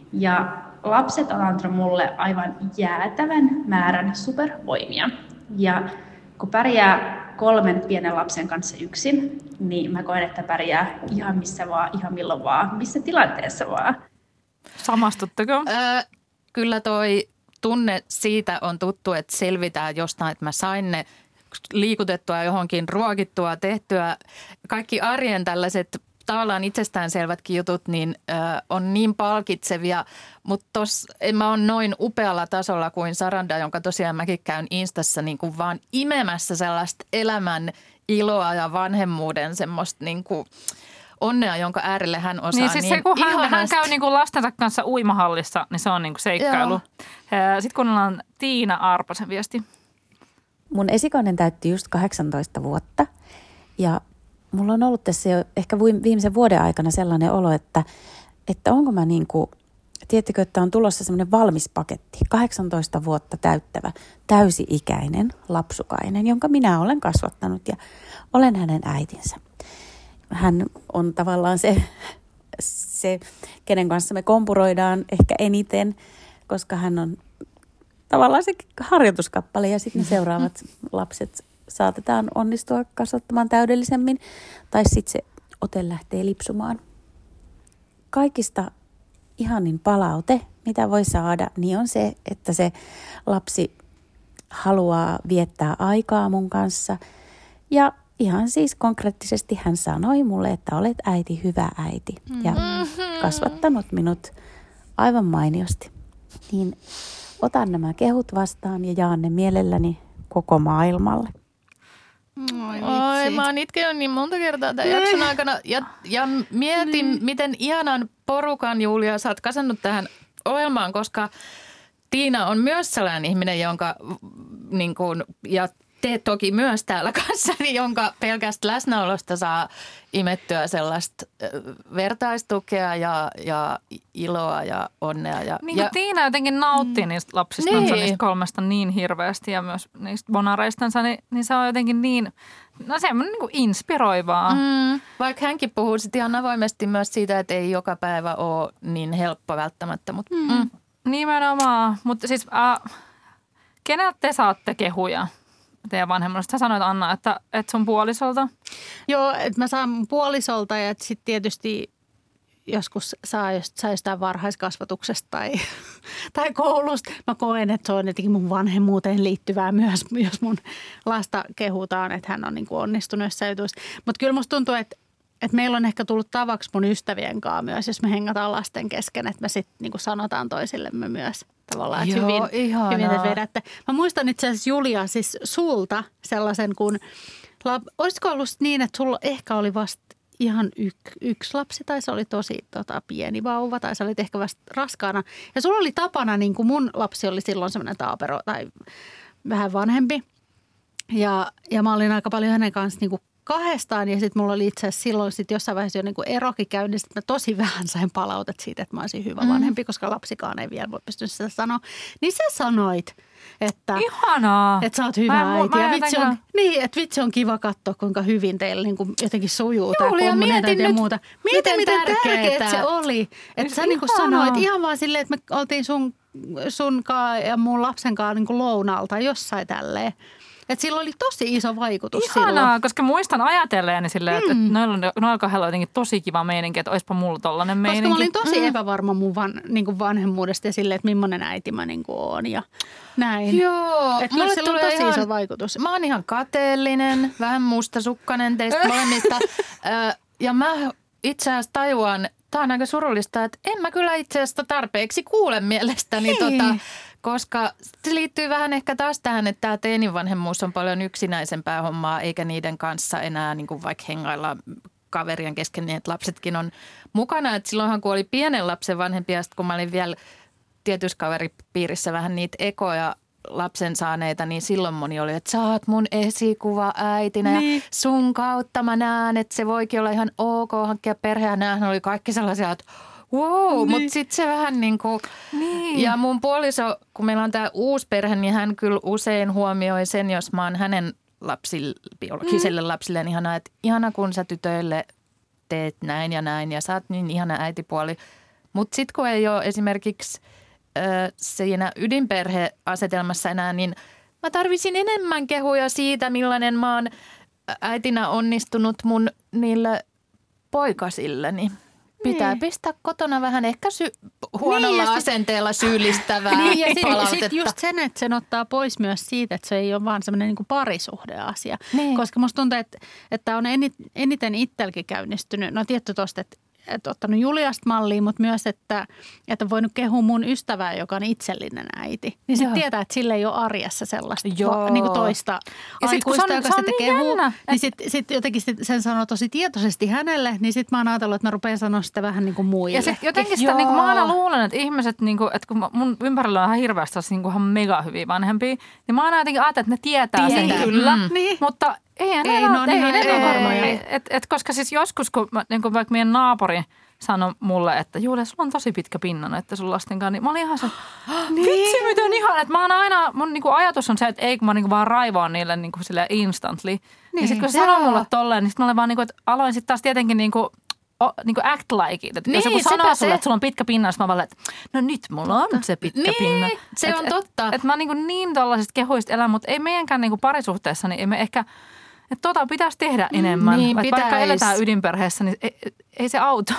ja lapset on antanut mulle aivan jäätävän määrän supervoimia. Ja kun pärjää kolmen pienen lapsen kanssa yksin, niin mä koen, että pärjää ihan missä vaan, ihan milloin vaan, missä tilanteessa vaan. Samastutteko? Öö, kyllä toi tunne siitä on tuttu, että selvitään jostain, että mä sain ne liikutettua johonkin, ruokittua, tehtyä. Kaikki arjen tällaiset tavallaan itsestäänselvätkin jutut niin ö, on niin palkitsevia, mutta tos, en mä ole noin upealla tasolla kuin Saranda, jonka tosiaan mäkin käyn Instassa niin kuin vaan imemässä sellaista elämän iloa ja vanhemmuuden semmoista niin kuin onnea, jonka äärelle hän osaa. Niin siis niin se, kun hän, hän käy niin kuin lastensa kanssa uimahallissa, niin se on niin kuin seikkailu. Joo. Sitten kuunnellaan Tiina Arposen viesti. Mun esikoinen täytti just kahdeksantoista vuotta ja mulla on ollut tässä jo ehkä viimeisen vuoden aikana sellainen olo, että, että onko mä niin kuin, tiedättekö, että on tulossa semmoinen valmis paketti, kahdeksantoista vuotta täyttävä, täysi-ikäinen lapsukainen, jonka minä olen kasvattanut ja olen hänen äitinsä. Hän on tavallaan se, se kenen kanssa me kompuroidaan ehkä eniten, koska hän on tavallaan se harjoituskappale ja sitten ne seuraavat lapset saatetaan onnistua kasvattamaan täydellisemmin tai sitten se ote lähtee lipsumaan. Kaikista ihanin palaute, mitä voi saada, niin on se, että se lapsi haluaa viettää aikaa mun kanssa. Ja ihan siis konkreettisesti hän sanoi mulle, että olet äiti, hyvä äiti ja kasvattanut minut aivan mainiosti. Niin otan nämä kehut vastaan ja jaan ne mielelläni koko maailmalle. Oi, Oi mä oon itkenyt niin monta kertaa tämän jakson aikana ja, ja mietin, mm. miten ihanan porukan, Julia, sä oot kasannut tähän ohjelmaan, koska Tiina on myös sellainen ihminen, jonka niin kuin, ja te toki myös täällä kanssani, jonka pelkästä läsnäolosta saa imettyä sellaista vertaistukea ja, ja iloa ja onnea. Ja, niin ja, Tiina jotenkin nautti mm. niistä lapsista, niin. niistä kolmesta niin hirveästi ja myös niistä bonareistansa, niin, niin se on jotenkin niin, no semmoinen niin kuin inspiroivaa. Mm. Vaikka hänkin puhuu sitten ihan avoimesti myös siitä, että ei joka päivä ole niin helppo välttämättä. Mutta, mm. Mm. Nimenomaan, mutta siis äh, keneltä te saatte kehuja? Teidän vanhemmasta. Sä sanoit, Anna, että, että sun puolisolta. Joo, että mä saan mun puolisolta ja sitten tietysti joskus saa, jos saa jostain varhaiskasvatuksesta tai, tai koulusta. Mä koen, että se on jotenkin mun vanhemmuuteen liittyvää myös, jos mun lasta kehutaan, että hän on niin kuin onnistunut jossain jutuissa. Mutta kyllä musta tuntuu, että, että meillä on ehkä tullut tavaksi mun ystävien kanssa myös, jos me hengataan lasten kesken, että me sitten niin kuin sanotaan toisillemme myös. Tavallaan, että Joo, hyvin, hyvin te vedätte. Mä muistan itse asiassa, Julia, siis sulta sellaisen, kun olisiko ollut niin, että sulla ehkä oli vasta ihan y, yksi lapsi tai se oli tosi tota, pieni vauva tai sä olit ehkä vasta raskaana. Ja sulla oli tapana, niin kuin mun lapsi oli silloin semmoinen taapero tai vähän vanhempi. Ja, ja mä olin aika paljon hänen kanssa niin kuin kahdestaan ja sitten mulla oli itse asiassa silloin sitten jossain vaiheessa jo niin kuin erokin käynnissä, että mä tosi vähän sain palautet siitä, että mä olisin hyvä mm. vanhempi, koska lapsikaan ei vielä voi pystyä sitä sanoa. Niin sä sanoit, että, ihanaa. että sä oot hyvä mä, äiti. Mä ja vitsi on, niin, että vitsi on kiva katsoa, kuinka hyvin teillä niin kuin jotenkin sujuu tämä kommunikaatio ja muuta. Mietin, miten tärkeää se oli. Että sä niin kuin sanoit ihan vaan silleen, että me oltiin sun, sunkaan ja mun lapsenkaan niin kuin lounalta jossain tälleen. Että sillä oli tosi iso vaikutus Ihanaa, silloin. Koska muistan ajatelleeni silleen, että, mm. että noilla, noilla kahdella on jotenkin tosi kiva meininki, että olisipa mulla tollainen meininki. Koska mä olin tosi mm. epävarma mun van, niin kuin vanhemmuudesta ja silleen, että millainen äiti mä niin kuin oon ja näin. Joo. Että mulle sillä on tosi ihan, iso vaikutus. Mä oon ihan kateellinen, vähän mustasukkainen teistä molemmista. Ja mä itse asiassa tajuan, tää on aika surullista, että en mä kyllä itse asiassa tarpeeksi kuule mielestäni tota... Koska se liittyy vähän ehkä taas tähän, että tämä teinivanhemmuus on paljon yksinäisempää hommaa, eikä niiden kanssa enää niin kuin vaikka hengailla kaverien kesken, niin että lapsetkin on mukana. Et silloinhan kun oli pienen lapsen vanhempi ja kun mä olin vielä tietyssä kaveripiirissä vähän niitä ekoja lapsen saaneita, niin silloin moni oli, että sä oot mun esikuva äitinä niin. Ja sun kautta mä näen, että se voikin olla ihan ok hankkia perhe. Ja näähän oli kaikki sellaisia, että wow, niin. Mutta sitten se vähän niin kuin, niin. Ja mun puoliso, kun meillä on tämä uusi perhe, niin hän kyllä usein huomioi sen, jos mä oon hänen lapsille, biologiselle mm. lapsille, niin ihana, että ihana kun sä tytöille teet näin ja näin ja sä oot niin ihana äitipuoli. Mutta sitten kun ei ole esimerkiksi äh, siinä ydinperheasetelmassa enää, niin mä tarvisin enemmän kehuja siitä, millainen mä oon äitinä onnistunut mun niille poikasilleni. Pitää niin. Pistää kotona vähän ehkä sy- huonolla niin, asenteella sit, syyllistävää niin, ja palautetta. Sitten just sen, että sen ottaa pois myös siitä, että se ei ole vaan semmoinen niin kuin parisuhdeasia. Niin. Koska musta tuntuu, että, että on eniten itselläkin käynnistynyt. No tietty tosta, että, että ottanut Juliasta malliin, mutta myös, että, että on voinut kehua mun ystävää, joka on itsellinen äiti. Niin sitten tietää, että sillä ei ole arjessa sellaista va, niin kuin toista ja aikuista, sit, on, joka sitten niin kehuu. Jännä. Niin sitten sit jotenkin sit sen sanoo tosi tietoisesti hänelle, niin sitten mä oon ajatellut, että mä rupean sanoa sitä vähän niin kuin muille. Ja sitten jotenkin sitä, niin kuin mä aina luulen, että ihmiset, niin kuin, että kun mun ympärillä on ihan hirveästi niin kuin ihan mega hyviä vanhempia, niin mä aina jotenkin ajatellut, että ne tietää Tiedä. Sen kyllä, mm. niin. Mutta ei, ei, ei, no, ei, ei, ei, ei. Et, et, koska siis joskus, kun, niin kun vaikka meidän naapuri sanoi mulle, että Julia, sulla on tosi pitkä pinnan, että sun lasten kanssa, niin mä olin ihan se, niin. Vitsi, miten ihan, että mä oon aina, mun niin kuin ajatus on se, että ei kun mä niin kuin vaan raivoan niille niin kuin silleen instantly. Niin. Ja sitten kun se sanoi mulle tolleen, niin sitten mä olin vaan niin kuin, että aloin sitten taas tietenkin niin kuin, o, niin kuin act like it. Että niin, jos joku sanoo sulle, että sulla on pitkä pinna, sitten mä vaan, että no nyt mulla on se pitkä niin, pinna. Se et, on totta. Että et mä niin, kuin niin tollaisista kehuista elän, mutta ei meidänkään niin kuin parisuhteessa, niin ei me ehkä... Että tota pitäisi tehdä enemmän. Niin, pitäis. Vaikka eletään ydinperheessä, niin ei, ei se auta.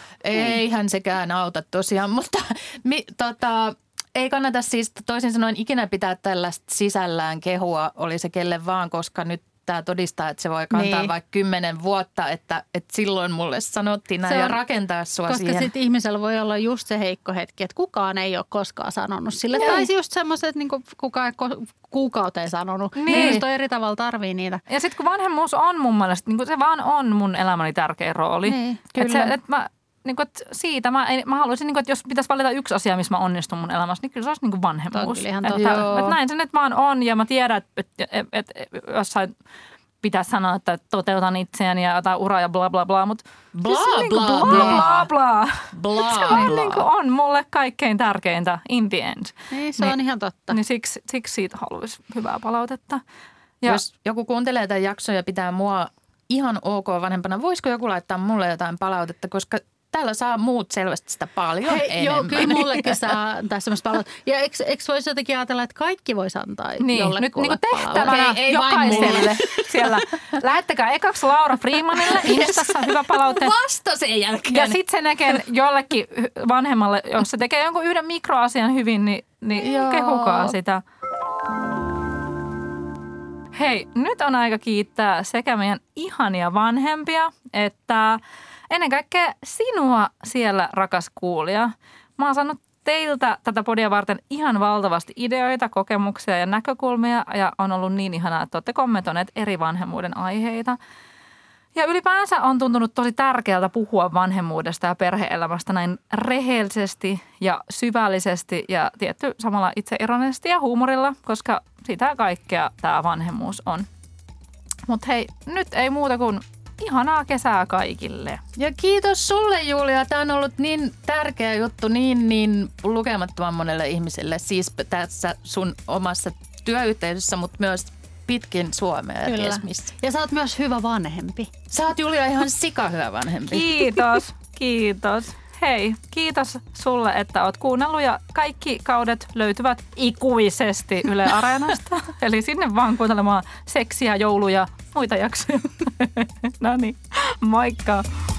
Eihän sekään auta tosiaan, mutta mi, tota, ei kannata siis toisin sanoen ikinä pitää tällaista sisällään kehua, oli se kelle vaan, koska nyt tämä todistaa, että se voi kantaa niin. vaikka kymmenen vuotta, että, että silloin mulle sanottiin näin on, ja rakentaa sua koska siihen. Koska sitten ihmisellä voi olla just se heikko hetki, että kukaan ei ole koskaan sanonut sille. Ei. Tai just semmoiset, että niinku kukaan ei kuukauteen sanonut. Niin. Ne just on eri tavalla tarvii niitä. Ja sitten kun vanhemmuus on mun mielestä, niin se vaan on mun elämäni tärkeä rooli. Niin, kyllä. Että et mä, niin kuin, että siitä mä, en, mä haluaisin, niin kuin, että jos pitäisi valita yksi asia, missä mä onnistun mun elämässä, niin kyllä se olisi niin kuin vanhemmuus. Että, että, että näin se nyt vaan on ja mä tiedän, että, että, että, että jossain pitäisi sanoa, että toteutan itseäni ja jotain uraa ja bla bla bla, mutta bla, siis bla, bla, bla, bla, bla. bla, se on, bla. Niin kuin on mulle kaikkein tärkeintä in the end. Niin, se niin, on ihan totta. Niin siksi, siksi siitä haluaisi hyvää palautetta. Ja jos joku kuuntelee tämän jakson ja pitää mua ihan ok vanhempana, voisiko joku laittaa mulle jotain palautetta, koska täällä saa muut selvästi sitä paljon Hei, enemmän. Joo, kyllä mullekin saa tässä semmoista palautetta. Ja eikö, eikö voisi jotenkin ajatella, että kaikki voisi antaa niin, jollekulle nyt niin tehtävänä okay, jokaiselle siellä. Lähettäkää ekaksi Laura Freemanille Instassa hyvä palaute. Vasta sen jälkeen. Ja sitten sen jälkeen jollekin vanhemmalle, jos se tekee jonkun yhden mikroasian hyvin, niin, niin kehukaa sitä. Hei, nyt on aika kiittää sekä meidän ihania vanhempia, että ennen kaikkea sinua siellä, rakas kuulija. Mä oon saanut teiltä tätä podia varten ihan valtavasti ideoita, kokemuksia ja näkökulmia ja on ollut niin ihanaa, että olette kommentoineet eri vanhemmuuden aiheita. Ja ylipäänsä on tuntunut tosi tärkeältä puhua vanhemmuudesta ja perhe-elämästä näin rehellisesti ja syvällisesti ja tietty samalla itseironisesti ja huumorilla, koska sitä kaikkea tämä vanhemmuus on. Mutta hei, nyt ei muuta kuin ihanaa kesää kaikille. Ja kiitos sulle, Julia. Tämä on ollut niin tärkeä juttu niin, niin lukemattoman monelle ihmiselle. Siis tässä sun omassa työyhteisössä, mutta myös pitkin Suomea ja ties missä. Ja sä oot myös hyvä vanhempi. Sä oot, Julia, ihan sika hyvä vanhempi. Kiitos, kiitos. Hei, kiitos sulle, että oot kuunnellut ja kaikki kaudet löytyvät ikuisesti Yle Areenasta. Eli sinne vaan kuuntelemaan seksiä, jouluja, muita jaksoja. No niin, moikka!